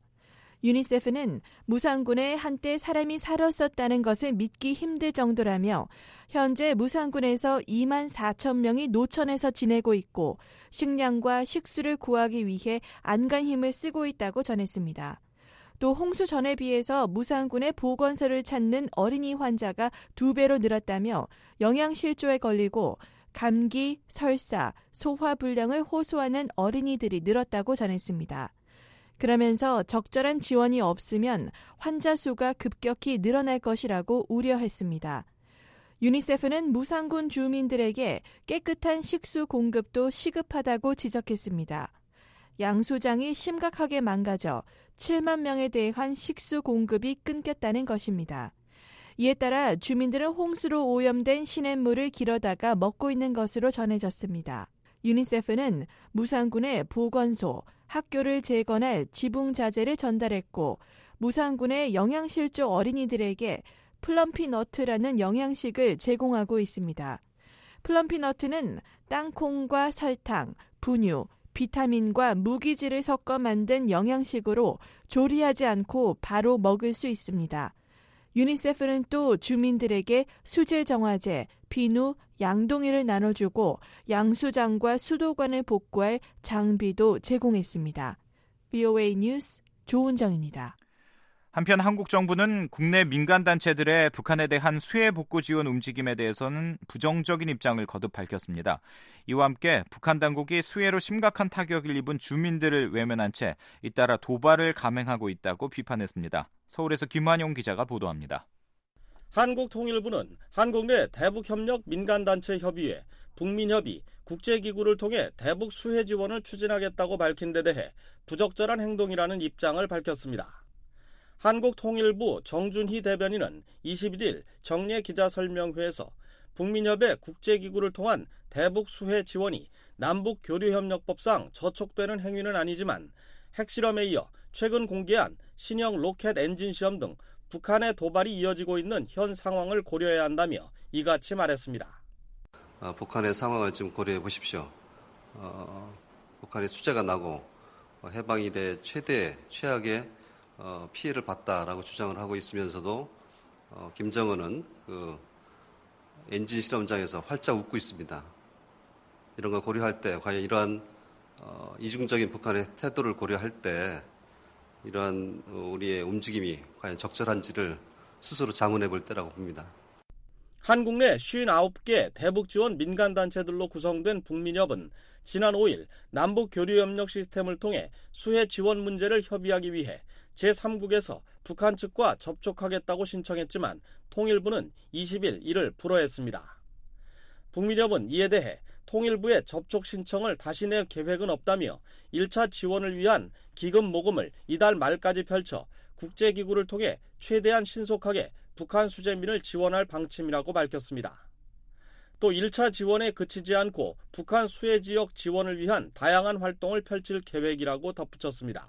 Speaker 19: 유니세프는 무산군에 한때 사람이 살았었다는 것을 믿기 힘들 정도라며 현재 무산군에서 이만 사천 명이 노천에서 지내고 있고 식량과 식수를 구하기 위해 안간 힘을 쓰고 있다고 전했습니다. 또 홍수 전에 비해서 무산군의 보건소를 찾는 어린이 환자가 두 배로 늘었다며 영양실조에 걸리고 감기, 설사, 소화불량을 호소하는 어린이들이 늘었다고 전했습니다. 그러면서 적절한 지원이 없으면 환자 수가 급격히 늘어날 것이라고 우려했습니다. 유니세프는 무산군 주민들에게 깨끗한 식수 공급도 시급하다고 지적했습니다. 양수장이 심각하게 망가져 칠만 명에 대한 식수 공급이 끊겼다는 것입니다. 이에 따라 주민들은 홍수로 오염된 시냇물을 길어다가 먹고 있는 것으로 전해졌습니다. 유니세프는 무상군에 보건소, 학교를 재건할 지붕자재를 전달했고 무상군의 영양실조 어린이들에게 플럼피너트라는 영양식을 제공하고 있습니다. 플럼피너트는 땅콩과 설탕, 분유, 비타민과 무기질을 섞어 만든 영양식으로 조리하지 않고 바로 먹을 수 있습니다. 유니세프는 또 주민들에게 수질정화제, 비누, 양동이를 나눠주고 양수장과 수도관을 복구할 장비도 제공했습니다. 브이오에이 뉴스 조은정입니다.
Speaker 4: 한편 한국 정부는 국내 민간단체들의 북한에 대한 수해 복구 지원 움직임에 대해서는 부정적인 입장을 거듭 밝혔습니다. 이와 함께 북한 당국이 수해로 심각한 타격을 입은 주민들을 외면한 채 잇따라 도발을 감행하고 있다고 비판했습니다. 서울에서 김환용 기자가 보도합니다.
Speaker 20: 한국통일부는 한국 내 대북협력 민간단체 협의회, 북민협의, 국제기구를 통해 대북 수해 지원을 추진하겠다고 밝힌 데 대해 부적절한 행동이라는 입장을 밝혔습니다. 한국통일부 정준희 대변인은 이십일 일 정례 기자설명회에서 북민협의 국제기구를 통한 대북 수해 지원이 남북교류협력법상 저촉되는 행위는 아니지만 핵실험에 이어 최근 공개한 신형 로켓 엔진 시험 등 북한의 도발이 이어지고 있는 현 상황을 고려해야 한다며 이같이 말했습니다.
Speaker 21: 어, 북한의 상황을 좀 고려해 보십시오. 어, 북한이 수재가 나고 어, 해방 이래 최대 최악의 어, 피해를 봤다라고 주장을 하고 있으면서도 어, 김정은은 그 엔진 실험장에서 활짝 웃고 있습니다. 이런 걸 고려할 때 과연 이러한 어, 이중적인 북한의 태도를 고려할 때 이러한 우리의 움직임이 과연 적절한지를 스스로 자문해 볼 때라고 봅니다.
Speaker 20: 한국 내 오십구 개 대북 지원 민간단체들로 구성된 북민협은 지난 오 일 남북교류협력 시스템을 통해 수해 지원 문제를 협의하기 위해 제삼국에서 북한 측과 접촉하겠다고 신청했지만 통일부는 이십 일 이를 불허했습니다. 북민협은 이에 대해 통일부의 접촉 신청을 다시 낼 계획은 없다며 일 차 지원을 위한 기금 모금을 이달 말까지 펼쳐 국제기구를 통해 최대한 신속하게 북한 수재민을 지원할 방침이라고 밝혔습니다. 또 일 차 지원에 그치지 않고 북한 수해 지역 지원을 위한 다양한 활동을 펼칠 계획이라고 덧붙였습니다.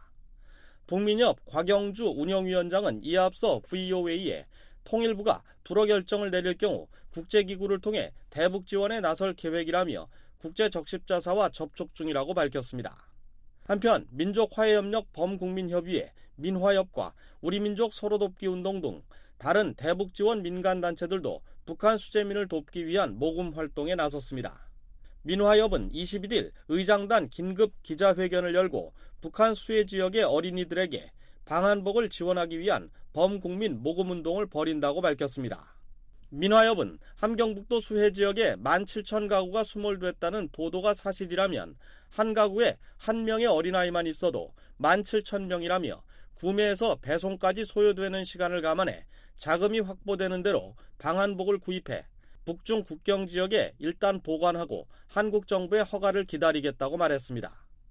Speaker 20: 북민협 곽영주 운영위원장은 이에 앞서 브이오에이에 통일부가 불허 결정을 내릴 경우 국제기구를 통해 대북 지원에 나설 계획이라며 국제적십자사와 접촉 중이라고 밝혔습니다. 한편 민족화해협력 범국민협의회, 민화협과 우리민족 서로돕기 운동 등 다른 대북 지원 민간단체들도 북한 수재민을 돕기 위한 모금 활동에 나섰습니다. 민화협은 이십일 일 의장단 긴급 기자회견을 열고 북한 수해 지역의 어린이들에게 방한복을 지원하기 위한 범국민 모금운동을 벌인다고 밝혔습니다. 민화협은 함경북도 수해 지역에 만 칠천 가구가 수몰됐다는 보도가 사실이라면 한 가구에 한 명의 어린아이만 있어도 만 칠천 명이라며 구매에서 배송까지 소요되는 시간을 감안해 자금이 확보되는 대로 방한복을 구입해 북중 국경 지역에 일단 보관하고 한국 정부의 허가를 기다리겠다고 말했습니다.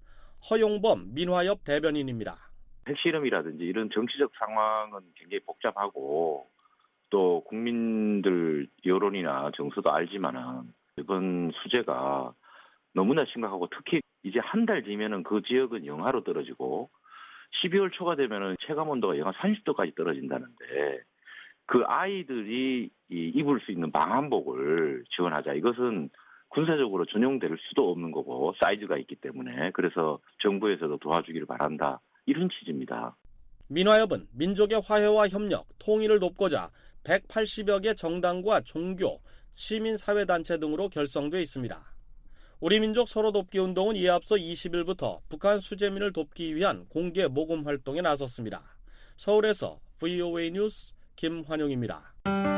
Speaker 20: 허용범 민화협 대변인입니다.
Speaker 22: 핵실험이라든지 이런 정치적 상황은 굉장히 복잡하고 또 국민들 여론이나 정서도 알지만은 이번 수재가 너무나 심각하고 특히 이제 한 달 뒤면은 그 지역은 영하로 떨어지고 십이월 초가 되면은 체감 온도가 영하 삼십 도까지 떨어진다는데 그 아이들이 입을 수 있는 방한복을 지원하자. 이것은 군사적으로 전용될 수도 없는 거고 사이즈가 있기 때문에 그래서 정부에서도 도와주기를 바란다. 이런 취지입니다.
Speaker 20: 민화협은 민족의 화해와 협력, 통일을 돕고자 백팔십여 개 정당과 종교, 시민사회단체 등으로 결성돼 있습니다. 우리 민족 서로돕기 운동은 이에 앞서 이십 일부터 북한 수재민을 돕기 위한 공개 모금 활동에 나섰습니다. 서울에서 브이오에이 뉴스 김환용입니다.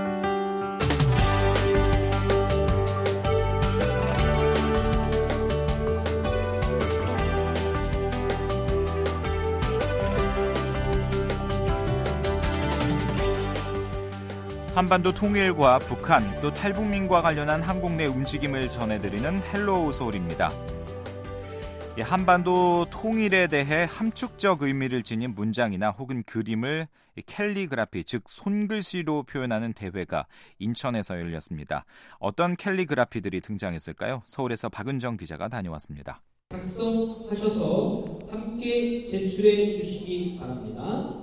Speaker 4: 한반도 통일과 북한 또 탈북민과 관련한 한국 내 움직임을 전해드리는 헬로우 서울입니다. 이 한반도 통일에 대해 함축적 의미를 지닌 문장이나 혹은 그림을 캘리그라피, 즉 손글씨로 표현하는 대회가 인천에서 열렸습니다. 어떤 캘리그라피들이 등장했을까요? 서울에서 박은정 기자가 다녀왔습니다.
Speaker 1: 작성하셔서 함께 제출해 주시기 바랍니다.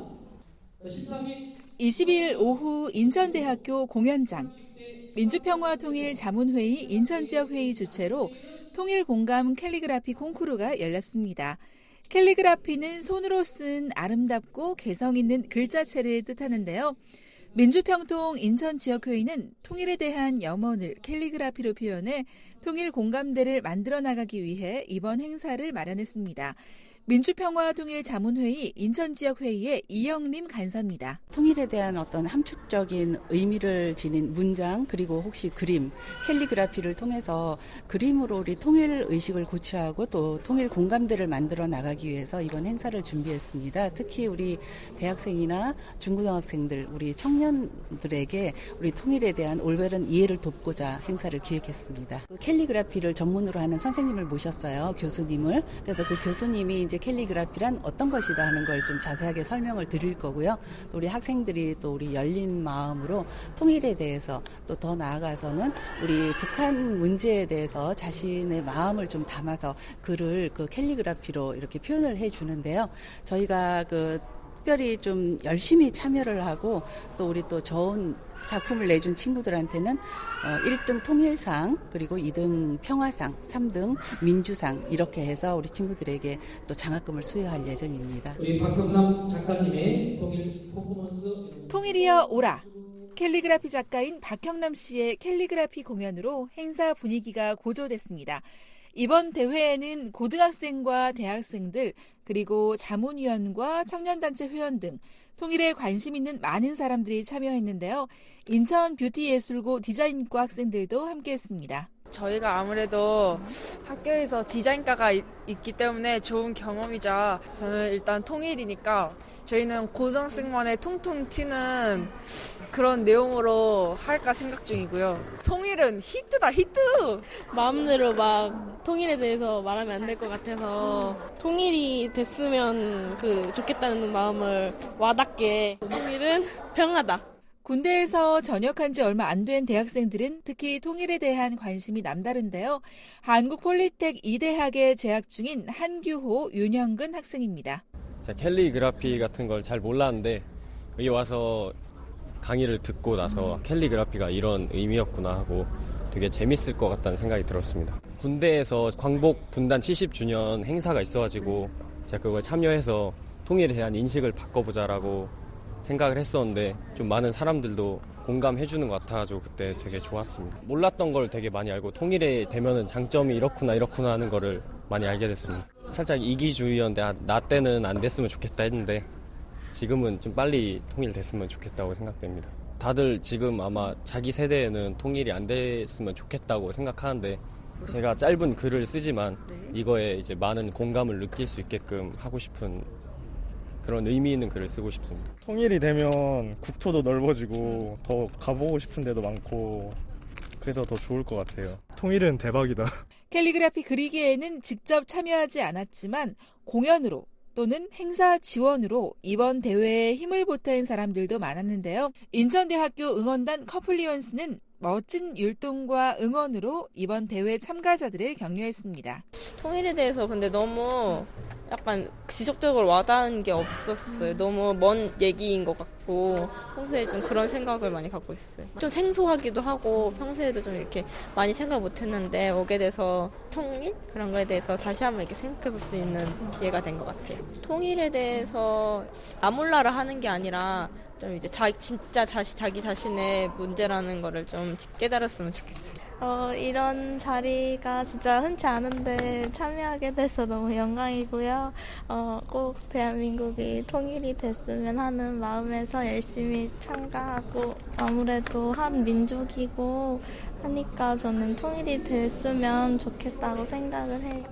Speaker 2: 이십일 오후 인천대학교 공연장 민주평화통일자문회의 인천지역회의 주최로 통일공감 캘리그라피 콩쿠르가 열렸습니다. 캘리그라피는 손으로 쓴 아름답고 개성 있는 글자체를 뜻하는데요. 민주평통 인천지역회의는 통일에 대한 염원을 캘리그라피로 표현해 통일 공감대를 만들어 나가기 위해 이번 행사를 마련했습니다. 민주평화통일자문회의 인천지역회의의 이영림 간사입니다.
Speaker 23: 통일에 대한 어떤 함축적인 의미를 지닌 문장 그리고 혹시 그림, 캘리그라피를 통해서 그림으로 우리 통일 의식을 고취하고 또 통일 공감대를 만들어 나가기 위해서 이번 행사를 준비했습니다. 특히 우리 대학생이나 중고등학생들, 우리 청년들에게 우리 통일에 대한 올바른 이해를 돕고자 행사를 기획했습니다. 캘리그라피를 전문으로 하는 선생님을 모셨어요. 교수님을. 그래서 그 교수님이 이제 캘리그라피란 어떤 것이다 하는 걸 좀 자세하게 설명을 드릴 거고요. 또 우리 학생들이 또 우리 열린 마음으로 통일에 대해서 또 더 나아가서는 우리 북한 문제에 대해서 자신의 마음을 좀 담아서 글을 그 캘리그라피로 이렇게 표현을 해 주는데요. 저희가 그 특별히 좀 열심히 참여를 하고 또 우리 또 좋은 작품을 내준 친구들한테는 일 등 통일상, 그리고 이 등 평화상, 삼 등 민주상 이렇게 해서 우리 친구들에게 또 장학금을 수여할 예정입니다.
Speaker 1: 우리 박형남 작가님의 통일 퍼포먼스
Speaker 2: 통일이여 오라. 캘리그라피 작가인 박형남 씨의 캘리그라피 공연으로 행사 분위기가 고조됐습니다. 이번 대회에는 고등학생과 대학생들 그리고 자문위원과 청년단체 회원 등 통일에 관심 있는 많은 사람들이 참여했는데요. 인천 뷰티예술고 디자인과 학생들도 함께했습니다.
Speaker 24: 저희가 아무래도 학교에서 디자인과가 있, 있기 때문에 좋은 경험이자 저는 일단 통일이니까 저희는 고등학생만의 통통 튀는 그런 내용으로 할까 생각 중이고요. 통일은 히트다 히트!
Speaker 25: 마음대로 막 통일에 대해서 말하면 안 될 것 같아서 통일이 됐으면 그 좋겠다는 마음을 와닿게 통일은 평화다.
Speaker 2: 군대에서 전역한 지 얼마 안 된 대학생들은 특히 통일에 대한 관심이 남다른데요. 한국폴리텍 이대학에 재학 중인 한규호, 윤영근 학생입니다.
Speaker 26: 제가 캘리그라피 같은 걸 잘 몰랐는데 여기 와서 강의를 듣고 나서 캘리그라피가 이런 의미였구나 하고 되게 재밌을 것 같다는 생각이 들었습니다. 군대에서 광복 분단 칠십 주년 행사가 있어가지고 제가 그걸 참여해서 통일에 대한 인식을 바꿔보자라고 생각을 했었는데 좀 많은 사람들도 공감해주는 것 같아가지고 그때 되게 좋았습니다. 몰랐던 걸 되게 많이 알고 통일에 되면은 장점이 이렇구나 이렇구나 하는 거를 많이 알게 됐습니다. 살짝 이기주의였는데 아, 나 때는 안 됐으면 좋겠다 했는데 지금은 좀 빨리 통일됐으면 좋겠다고 생각됩니다. 다들 지금 아마 자기 세대에는 통일이 안 됐으면 좋겠다고 생각하는데 제가 짧은 글을 쓰지만 이거에 이제 많은 공감을 느낄 수 있게끔 하고 싶은 그런 의미 있는 글을 쓰고 싶습니다.
Speaker 27: 통일이 되면 국토도 넓어지고 더 가보고 싶은 데도 많고 그래서 더 좋을 것 같아요. 통일은 대박이다.
Speaker 2: 캘리그라피 그리기에는 직접 참여하지 않았지만 공연으로 또는 행사 지원으로 이번 대회에 힘을 보탠 사람들도 많았는데요. 인천대학교 응원단 커플리언스는 멋진 율동과 응원으로 이번 대회 참가자들을 격려했습니다.
Speaker 25: 통일에 대해서 근데 너무 약간 지속적으로 와닿은 게 없었어요. 너무 먼 얘기인 것 같고 평소에 좀 그런 생각을 많이 갖고 있어요. 좀 생소하기도 하고 평소에도 좀 이렇게 많이 생각 못했는데 오게 돼서 통일? 그런 거에 대해서 다시 한번 이렇게 생각해 볼 수 있는 기회가 된 것 같아요. 통일에 대해서 아몰라를 하는 게 아니라 좀 이제 자, 진짜 자시, 자기 자신의 문제라는 거를 좀 깨달았으면 좋겠어요.
Speaker 28: 어, 이런 자리가 진짜 흔치 않은데 참여하게 돼서 너무 영광이고요. 어, 꼭 대한민국이 통일이 됐으면 하는 마음에서 열심히 참가하고 아무래도 한 민족이고 하니까 저는 통일이 됐으면 좋겠다고 생각을 해요.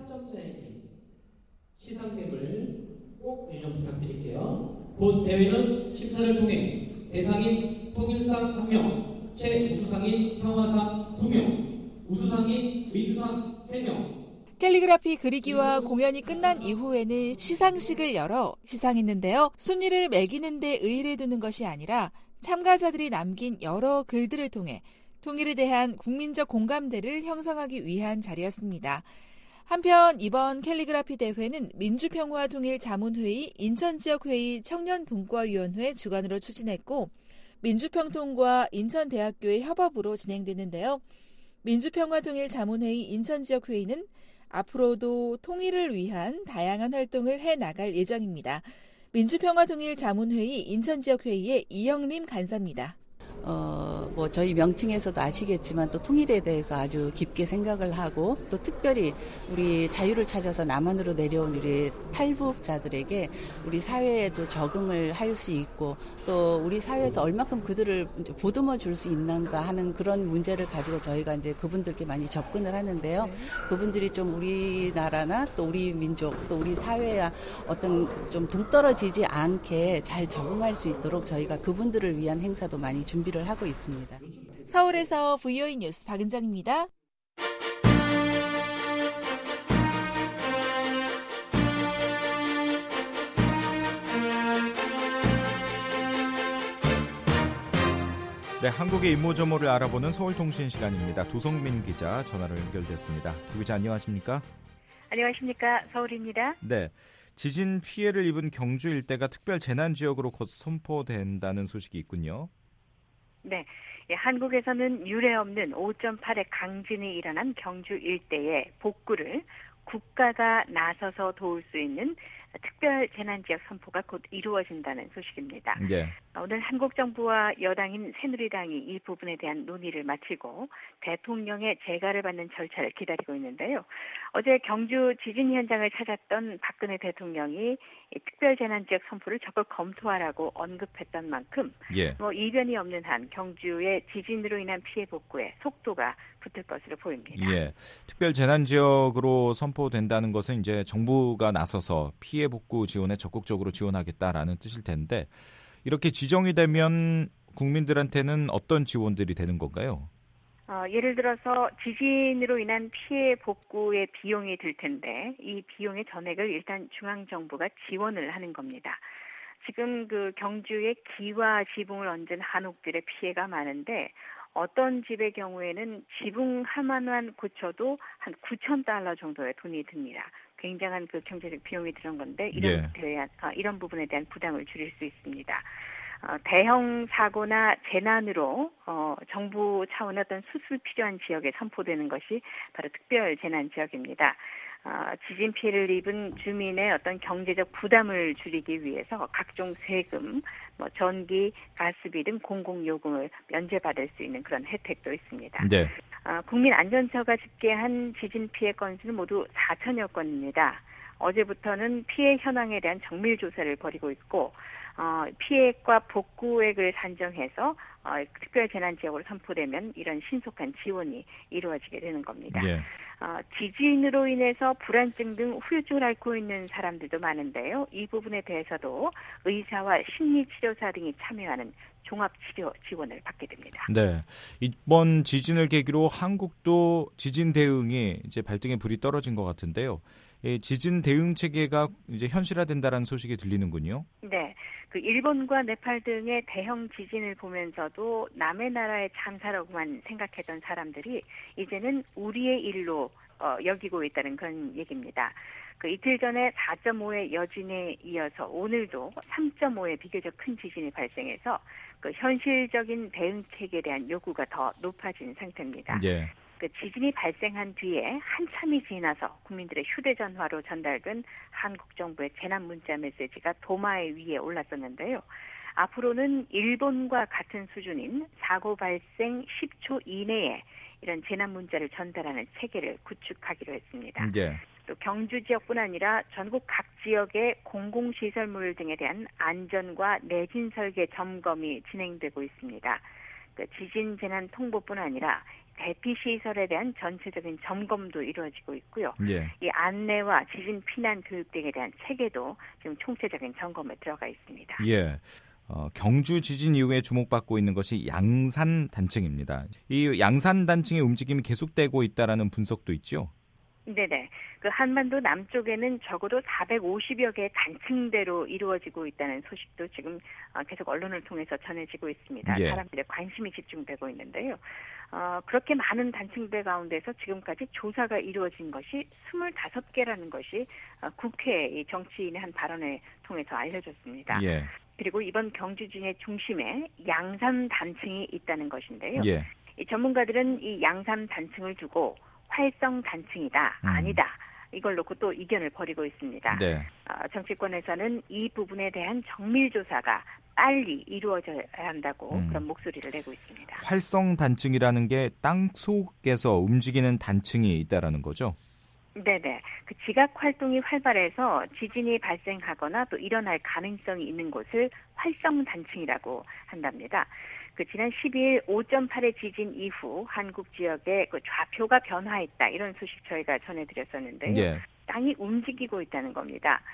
Speaker 1: 시상템을 꼭 유념 부탁드릴게요. 본 대회는 심사를 통해 대상인 통일상 한 명, 최우수상인 평화상 두 명, 우수상인 민주상 세 명.
Speaker 2: 캘리그라피 그리기와 공연이 끝난 이후에는 시상식을 열어 시상했는데요. 순위를 매기는 데 의의를 두는 것이 아니라 참가자들이 남긴 여러 글들을 통해 통일에 대한 국민적 공감대를 형성하기 위한 자리였습니다. 한편 이번 캘리그라피 대회는 민주평화통일자문회의, 인천지역회의 청년분과위원회 주관으로 추진했고 민주평통과 인천대학교의 협업으로 진행되는데요. 민주평화통일자문회의 인천지역회의는 앞으로도 통일을 위한 다양한 활동을 해나갈 예정입니다. 민주평화통일자문회의 인천지역회의의 이영림 간사입니다.
Speaker 23: 어, 뭐 저희 명칭에서도 아시겠지만 또 통일에 대해서 아주 깊게 생각을 하고 또 특별히 우리 자유를 찾아서 남한으로 내려온 우리 탈북자들에게 우리 사회에도 적응을 할 수 있고 또 우리 사회에서 얼마큼 그들을 보듬어 줄 수 있는가 하는 그런 문제를 가지고 저희가 이제 그분들께 많이 접근을 하는데요. 네. 그분들이 좀 우리나라나 또 우리 민족 또 우리 사회와 어떤 좀 동떨어지지 않게 잘 적응할 수 있도록 저희가 그분들을 위한 행사도 많이 준비를 하고 있습니다.
Speaker 2: 서울에서 브이오이 뉴스 박은정입니다.
Speaker 4: 네, 한국의 임무조모를 알아보는 서울통신 시간입니다. 도성민 기자 전화로 연결됐습니다. 두 기자 안녕하십니까?
Speaker 5: 안녕하십니까? 서울입니다.
Speaker 4: 네, 지진 피해를 입은 경주 일대가 특별 재난 지역으로 곧 선포된다는 소식이 있군요.
Speaker 5: 네, 예, 한국에서는 유례 없는 오 점 팔의 강진이 일어난 경주 일대의 복구를 국가가 나서서 도울 수 있는 특별 재난지역 선포가 곧 이루어진다는 소식입니다.
Speaker 4: 네.
Speaker 5: 오늘 한국 정부와 여당인 새누리당이 이 부분에 대한 논의를 마치고 대통령의 재가를 받는 절차를 기다리고 있는데요. 어제 경주 지진 현장을 찾았던 박근혜 대통령이 이 특별 재난지역 선포를 적극 검토하라고 언급했던 만큼
Speaker 4: 예.
Speaker 5: 뭐 이변이 없는 한 경주의 지진으로 인한 피해 복구에 속도가 붙을 것으로 보입니다.
Speaker 4: 예. 특별 재난 지역으로 선포된다는 것은 이제 정부가 나서서 피해 복구 지원에 적극적으로 지원하겠다라는 뜻일 텐데 이렇게 지정이 되면 국민들한테는 어떤 지원들이 되는 건가요?
Speaker 5: 어, 예를 들어서 지진으로 인한 피해 복구의 비용이 들 텐데 이 비용의 전액을 일단 중앙정부가 지원을 하는 겁니다. 지금 그 경주에 기와 지붕을 얹은 한옥들의 피해가 많은데 어떤 집의 경우에는 지붕 하나만 고쳐도 한 구천 달러 정도의 돈이 듭니다. 굉장한 그 경제적 비용이 드는 건데 이런
Speaker 4: 예.
Speaker 5: 대한, 어, 이런 부분에 대한 부담을 줄일 수 있습니다. 어, 대형 사고나 재난으로 어, 정부 차원의 어떤 수술 필요한 지역에 선포되는 것이 바로 특별 재난 지역입니다. 어, 지진 피해를 입은 주민의 어떤 경제적 부담을 줄이기 위해서 각종 세금, 뭐 전기, 가스비 등 공공요금을 면제받을 수 있는 그런 혜택도 있습니다.
Speaker 4: 네.
Speaker 5: 어, 국민안전처가 집계한 지진 피해 건수는 모두 사천여 건입니다. 어제부터는 피해 현황에 대한 정밀 조사를 벌이고 있고 어, 피해과 복구액을 산정해서 어, 특별 재난 지역으로 선포되면 이런 신속한 지원이 이루어지게 되는 겁니다.
Speaker 4: 예.
Speaker 5: 어, 지진으로 인해서 불안증 등 후유증을 앓고 있는 사람들도 많은데요. 이 부분에 대해서도 의사와 심리치료사 등이 참여하는 종합치료 지원을 받게 됩니다.
Speaker 4: 네, 이번 지진을 계기로 한국도 지진 대응이 이제 발등에 불이 떨어진 것 같은데요. 이 지진 대응 체계가 이제 현실화된다라는 소식이 들리는군요.
Speaker 5: 네, 그 일본과 네팔 등의 대형 지진을 보면서도 남의 나라의 참사라고만 생각했던 사람들이 이제는 우리의 일로 어, 여기고 있다는 그런 얘기입니다. 그 이틀 전에 사 점 오의 여진에 이어서 오늘도 삼 점 오의 비교적 큰 지진이 발생해서 그 현실적인 대응 체계에 대한 요구가 더 높아진 상태입니다.
Speaker 4: 예.
Speaker 5: 그 지진이 발생한 뒤에 한참이 지나서 국민들의 휴대전화로 전달된 한국 정부의 재난 문자 메시지가 도마 위에 올랐었는데요. 앞으로는 일본과 같은 수준인 사고 발생 십 초 이내에 이런 재난 문자를 전달하는 체계를 구축하기로 했습니다.
Speaker 4: 예.
Speaker 5: 또 경주 지역뿐 아니라 전국 각 지역의 공공시설물 등에 대한 안전과 내진 설계 점검이 진행되고 있습니다. 그 지진 재난 통보뿐 아니라 대피 시설에 대한 전체적인 점검도 이루어지고 있고요.
Speaker 4: 예.
Speaker 5: 이 안내와 지진 피난 교육 등에 대한 체계도 지금 총체적인 점검에 들어가 있습니다.
Speaker 4: 예. 어, 경주 지진 이후에 주목받고 있는 것이 양산 단층입니다. 이 양산 단층의 움직임이 계속되고 있다라는 분석도 있죠.
Speaker 5: 네네. 그 한반도 남쪽에는 적어도 사백오십여 개의 단층대로 이루어지고 있다는 소식도 지금 계속 언론을 통해서 전해지고 있습니다.
Speaker 7: 예.
Speaker 5: 사람들의 관심이 집중되고 있는데요. 어, 그렇게 많은 단층대 가운데서 지금까지 조사가 이루어진 것이 스물다섯 개라는 것이 국회 정치인의 한 발언을 통해서 알려졌습니다.
Speaker 7: 예.
Speaker 5: 그리고 이번 경주진의 중심에 양산 단층이 있다는 것인데요.
Speaker 7: 예.
Speaker 5: 이 전문가들은 이 양산 단층을 두고 활성 단층이다,
Speaker 7: 음.
Speaker 5: 아니다. 이걸 놓고 또 이견을 벌이고 있습니다.
Speaker 7: 네.
Speaker 5: 어, 정치권에서는 이 부분에 대한 정밀 조사가 빨리 이루어져야 한다고
Speaker 4: 음.
Speaker 5: 그런 목소리를 내고 있습니다.
Speaker 4: 활성 단층이라는 게 땅 속에서 움직이는 단층이 있다라는 거죠?
Speaker 5: 네네. 그 지각 활동이 활발해서 지진이 발생하거나 또 일어날 가능성이 있는 곳을 활성 단층이라고 한답니다. 그 지난 십이일 오 점 팔의 지진 이후 한국 지역의 그 좌표가 변화했다 이런 소식 저희가 전해드렸었는데요.
Speaker 4: 예.
Speaker 5: 땅이 움직이고 있다는 겁니다.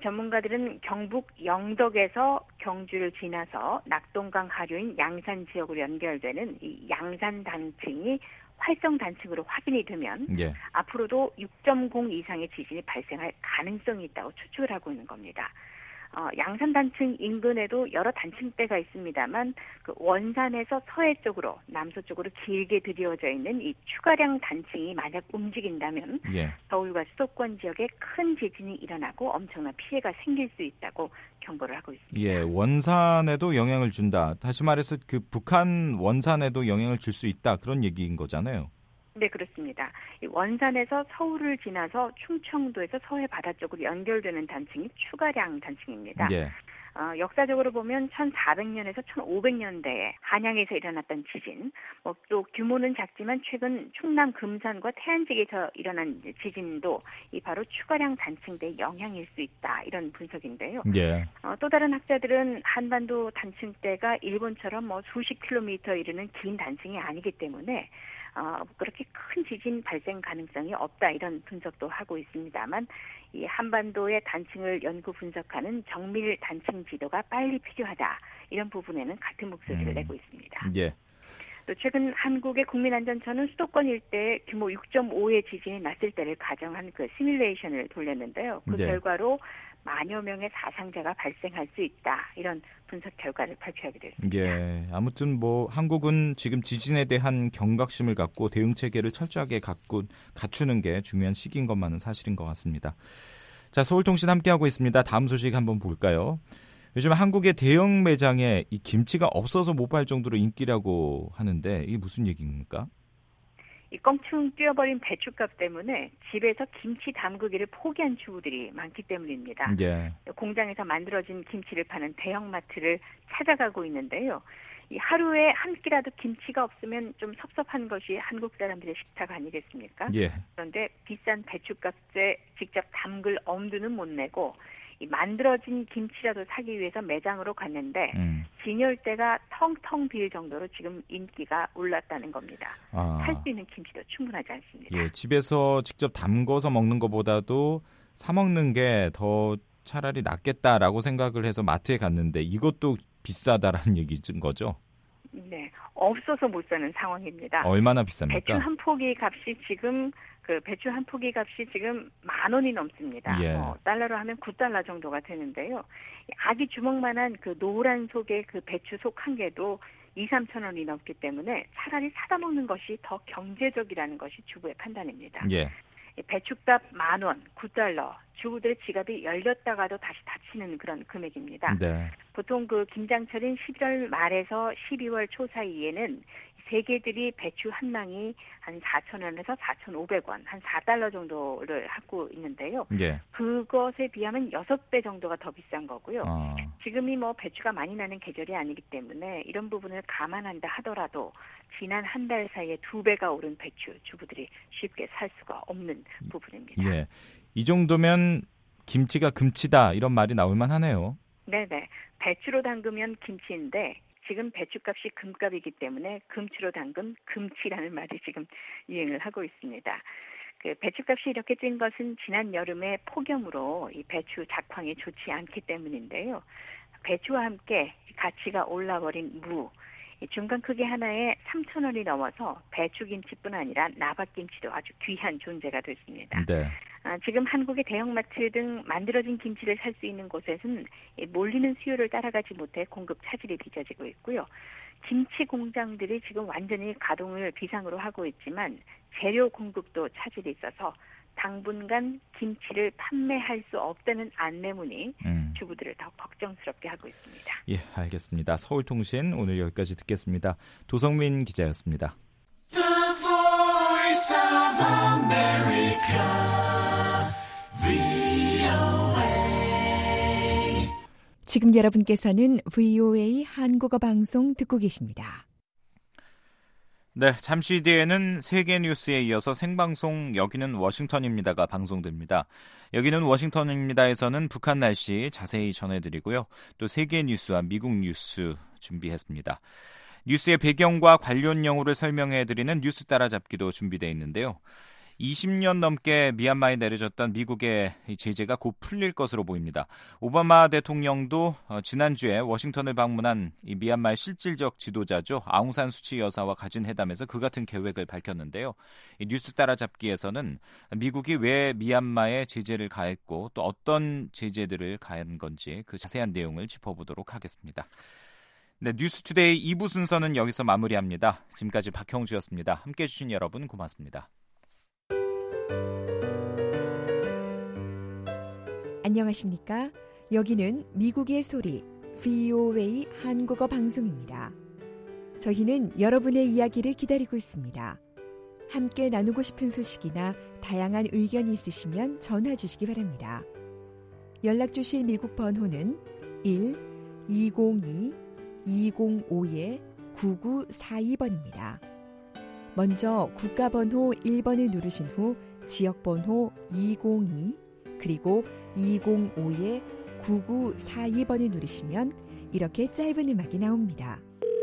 Speaker 5: 전문가들은 경북 영덕에서 경주를 지나서 낙동강 하류인 양산 지역으로 연결되는 이 양산 단층이 활성 단층으로 확인이 되면
Speaker 4: 예.
Speaker 5: 앞으로도 육 점 공 이상의 지진이 발생할 가능성이 있다고 추측을 하고 있는 겁니다. 어, 양산 단층 인근에도 여러 단층대가 있습니다만 그 원산에서 서해 쪽으로 남서쪽으로 길게 들이어져 있는 이 추가량 단층이 만약 움직인다면
Speaker 4: 예.
Speaker 5: 서울과 수도권 지역에 큰 지진이 일어나고 엄청난 피해가 생길 수 있다고 경고를 하고 있습니다.
Speaker 4: 예, 원산에도 영향을 준다. 다시 말해서 그 북한 원산에도 영향을 줄 수 있다. 그런 얘기인 거잖아요.
Speaker 5: 네, 그렇습니다. 이 원산에서 서울을 지나서 충청도에서 서해 바다 쪽으로 연결되는 단층이 추가량 단층입니다.
Speaker 4: 예.
Speaker 5: 어, 역사적으로 보면 천사백 년에서 천오백 년대에 한양에서 일어났던 지진, 뭐 또 규모는 작지만 최근 충남 금산과 태안직에서 일어난 지진도 이 바로 추가량 단층대의 영향일 수 있다 이런 분석인데요.
Speaker 4: 예.
Speaker 5: 어, 또 다른 학자들은 한반도 단층대가 일본처럼 뭐 수십 킬로미터 이르는 긴 단층이 아니기 때문에 어, 그렇게 큰 지진 발생 가능성이 없다 이런 분석도 하고 있습니다만 이 한반도의 단층을 연구 분석하는 정밀 단층 지도가 빨리 필요하다 이런 부분에는 같은 목소리를
Speaker 4: 음.
Speaker 5: 내고 있습니다.
Speaker 4: 예.
Speaker 5: 또 최근 한국의 국민안전처는 수도권 일대에 규모 육 점 오의 지진이 났을 때를 가정한 그 시뮬레이션을 돌렸는데요. 그
Speaker 4: 네.
Speaker 5: 결과로 만여 명의 사상자가 발생할 수 있다 이런 분석 결과를 발표하게 됐습니다.
Speaker 4: 예. 아무튼 뭐 한국은 지금 지진에 대한 경각심을 갖고 대응 체계를 철저하게 갖고 갖추는 게 중요한 시기인 것만은 사실인 것 같습니다. 자, 서울통신 함께하고 있습니다. 다음 소식 한번 볼까요? 요즘 한국의 대형 매장에 이 김치가 없어서 못 팔 정도로 인기라고 하는데 이게 무슨 얘기입니까?
Speaker 5: 이 껑충 뛰어버린 배추값 때문에 집에서 김치 담그기를 포기한 주부들이 많기 때문입니다.
Speaker 4: 예.
Speaker 5: 공장에서 만들어진 김치를 파는 대형마트를 찾아가고 있는데요. 이 하루에 한 끼라도 김치가 없으면 좀 섭섭한 것이 한국 사람들의 식탁 아니겠습니까?
Speaker 4: 예.
Speaker 5: 그런데 비싼 배추값에 직접 담글 엄두는 못 내고 이 만들어진 김치라도 사기 위해서 매장으로 갔는데
Speaker 4: 음.
Speaker 5: 진열대가 텅텅 빌 정도로 지금 인기가 올랐다는 겁니다.
Speaker 4: 아.
Speaker 5: 살 수 있는 김치도 충분하지 않습니다.
Speaker 4: 예, 집에서 직접 담궈서 먹는 것보다도 사 먹는 게 더 차라리 낫겠다라고 생각을 해서 마트에 갔는데 이것도 비싸다라는 얘기인 거죠?
Speaker 5: 네, 없어서 못 사는 상황입니다.
Speaker 4: 얼마나 비쌉니까?
Speaker 5: 배추 한 포기 값이 지금 그 배추 한 포기 값이 지금 만 원이 넘습니다.
Speaker 4: 예.
Speaker 5: 어, 달러로 하면 구 달러 정도가 되는데요. 아기 주먹만한 그 노란 속의 그 배추 속 한 개도 이, 삼천 원이 넘기 때문에 차라리 사다 먹는 것이 더 경제적이라는 것이 주부의 판단입니다.
Speaker 4: 예.
Speaker 5: 배추값 만 원, 구 달러, 주부들의 지갑이 열렸다가도 다시 닫히는 그런 금액입니다.
Speaker 4: 네.
Speaker 5: 보통 그 김장철인 십일월 말에서 십이월 초 사이에는 세계들이 배추 한 망이 한 사천 원에서 사천오백 원, 한 사 달러 정도를 하고 있는데요.
Speaker 4: 예.
Speaker 5: 그것에 비하면 여섯 배 정도가 더 비싼 거고요.
Speaker 4: 아.
Speaker 5: 지금이 뭐 배추가 많이 나는 계절이 아니기 때문에 이런 부분을 감안한다 하더라도 지난 한 달 사이에 두 배가 오른 배추 주부들이 쉽게 살 수가 없는 부분입니다.
Speaker 4: 예. 이 정도면 김치가 금치다 이런 말이 나올 만하네요.
Speaker 5: 네네. 배추로 담그면 김치인데 지금 배추값이 금값이기 때문에 금치로 담근 금치라는 말이 지금 유행을 하고 있습니다. 그 배추값이 이렇게 찐 것은 지난 여름에 폭염으로 이 배추 작황이 좋지 않기 때문인데요. 배추와 함께 가치가 올라버린 무, 중간 크기 하나에 삼천 원이 넘어서 배추김치뿐 아니라 나박김치도 아주 귀한 존재가 됐습니다.
Speaker 4: 네.
Speaker 5: 아, 지금 한국의 대형마트 등 만들어진 김치를 살 수 있는 곳에서는 몰리는 수요를 따라가지 못해 공급 차질이 빚어지고 있고요. 김치 공장들이 지금 완전히 가동을 비상으로 하고 있지만 재료 공급도 차질이 있어서 당분간 김치를 판매할 수 없다는 안내문이 음. 주부들을 더 걱정스럽게 하고 있습니다.
Speaker 4: 예, 알겠습니다. 서울통신 오늘 여기까지 듣겠습니다. 도성민 기자였습니다.
Speaker 7: The Voice of America, 브이오에이.
Speaker 8: 지금 여러분께서는 브이오에이 한국어 방송 듣고 계십니다.
Speaker 4: 네, 잠시 뒤에는 세계 뉴스에 이어서 생방송 여기는 워싱턴입니다가 방송됩니다. 여기는 워싱턴입니다에서는 북한 날씨 자세히 전해드리고요. 또 세계 뉴스와 미국 뉴스 준비했습니다. 뉴스의 배경과 관련 용어를 설명해드리는 뉴스 따라잡기도 준비되어 있는데요. 이십 년 넘게 미얀마에 내려졌던 미국의 제재가 곧 풀릴 것으로 보입니다. 오바마 대통령도 지난주에 워싱턴을 방문한 이 미얀마의 실질적 지도자죠. 아웅산 수치 여사와 가진 회담에서 그 같은 계획을 밝혔는데요. 이 뉴스 따라잡기에서는 미국이 왜 미얀마에 제재를 가했고 또 어떤 제재들을 가한 건지 그 자세한 내용을 짚어보도록 하겠습니다. 네, 뉴스투데이 이 부 순서는 여기서 마무리합니다. 지금까지 박형주였습니다. 함께해 주신 여러분 고맙습니다.
Speaker 8: 안녕하십니까? 여기는 미국의 소리 브이오에이 한국어 방송입니다. 저희는 여러분의 이야기를 기다리고 있습니다. 함께 나누고 싶은 소식이나 다양한 의견이 있으시면 전화 주시기 바랍니다. 연락 주실 미국 번호는 일 이공이 이공오 구구사이 번입니다. 먼저 국가번호 일 번을 누르신 후 지역번호 이공이 그리고 이공오 구구사이 번을 누르시면 이렇게 짧은 음악이 나옵니다.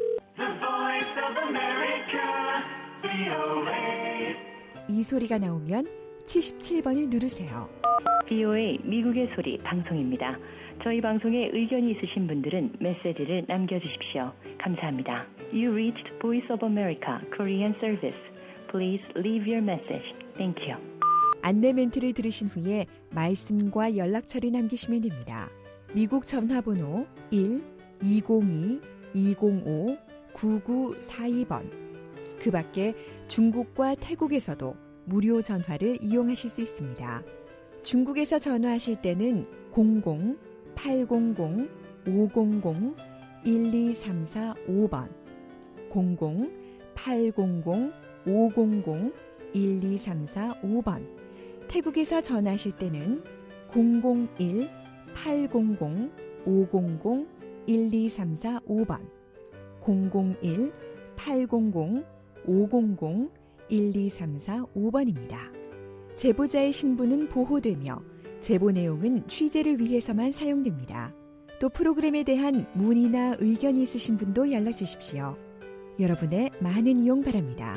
Speaker 8: 이 소리가 나오면 칠십칠 번을 누르세요.
Speaker 9: 브이오에이 미국의 소리 방송입니다. 저희 방송에 의견이 있으신 분들은 메시지를 남겨주십시오. 감사합니다. You reached Voice of America Korean Service. Please leave your message. Thank you.
Speaker 8: 안내 멘트를 들으신 후에 말씀과 연락처를 남기시면 됩니다. 미국 전화번호 일 이공이 이공오 구구사이 번. 그 밖에 중국과 태국에서도 무료 전화를 이용하실 수 있습니다. 중국에서 전화하실 때는 공공 팔공공 오공공 일이삼사오 번, 공공 팔공공 오공공 일이삼사오 번. 태국에서 전화하실 때는 공공일 팔공공 오공공 일이삼사오 번, 공공일 팔공공 오공공 일이삼사오 번입니다. 제보자의 신분은 보호되며 제보 내용은 취재를 위해서만 사용됩니다. 또 프로그램에 대한 문의나 의견이 있으신 분도 연락 주십시오. 여러분의 많은 이용 바랍니다.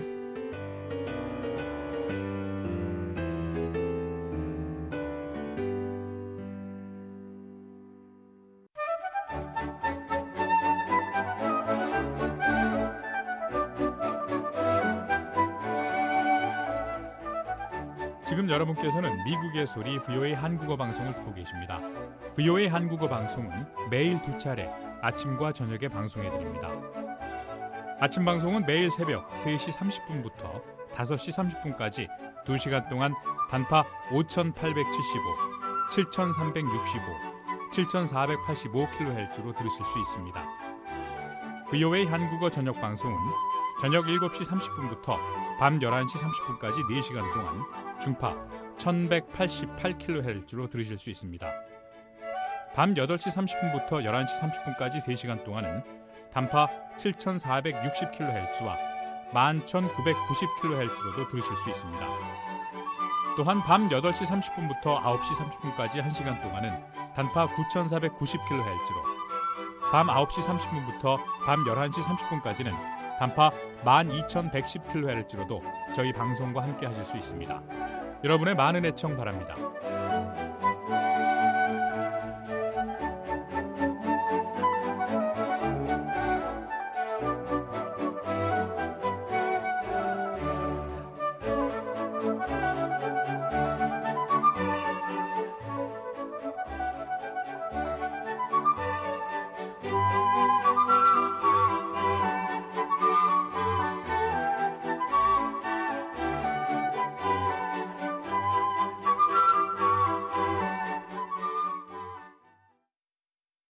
Speaker 10: 지금 여러분께서는 미국의 소리 브이오에이 한국어 방송을 듣고 계십니다. 브이오에이 한국어 방송은 매일 두 차례 아침과 저녁에 방송해드립니다. 아침 방송은 매일 새벽 세 시 삼십 분부터 다섯 시 삼십 분까지 두 시간 동안 단파 오천팔백칠십오, 칠천삼백육십오, 칠천사백팔십오 킬로헤르츠로 들으실 수 있습니다. 브이오에이 한국어 저녁 방송은 저녁 일곱 시 삼십 분부터 밤 열한 시 삼십 분까지 네 시간 동안 중파 천백팔십팔 킬로헤르츠로 들으실 수 있습니다. 밤 여덟 시 삼십 분부터 열한 시 삼십 분까지 세 시간 동안은 단파 칠천사백육십 킬로헤르츠와 만 천구백구십 킬로헤르츠로도 들으실 수 있습니다. 또한 밤 여덟 시 삼십 분부터 아홉 시 삼십 분까지 한 시간 동안은 단파 구천사백구십 킬로헤르츠로, 밤 아홉 시 삼십 분부터 밤 열한 시 삼십 분까지는 단파 만 이천백십 킬로헤르츠로도 저희 방송과 함께 하실 수 있습니다. 여러분의 많은 애청 바랍니다.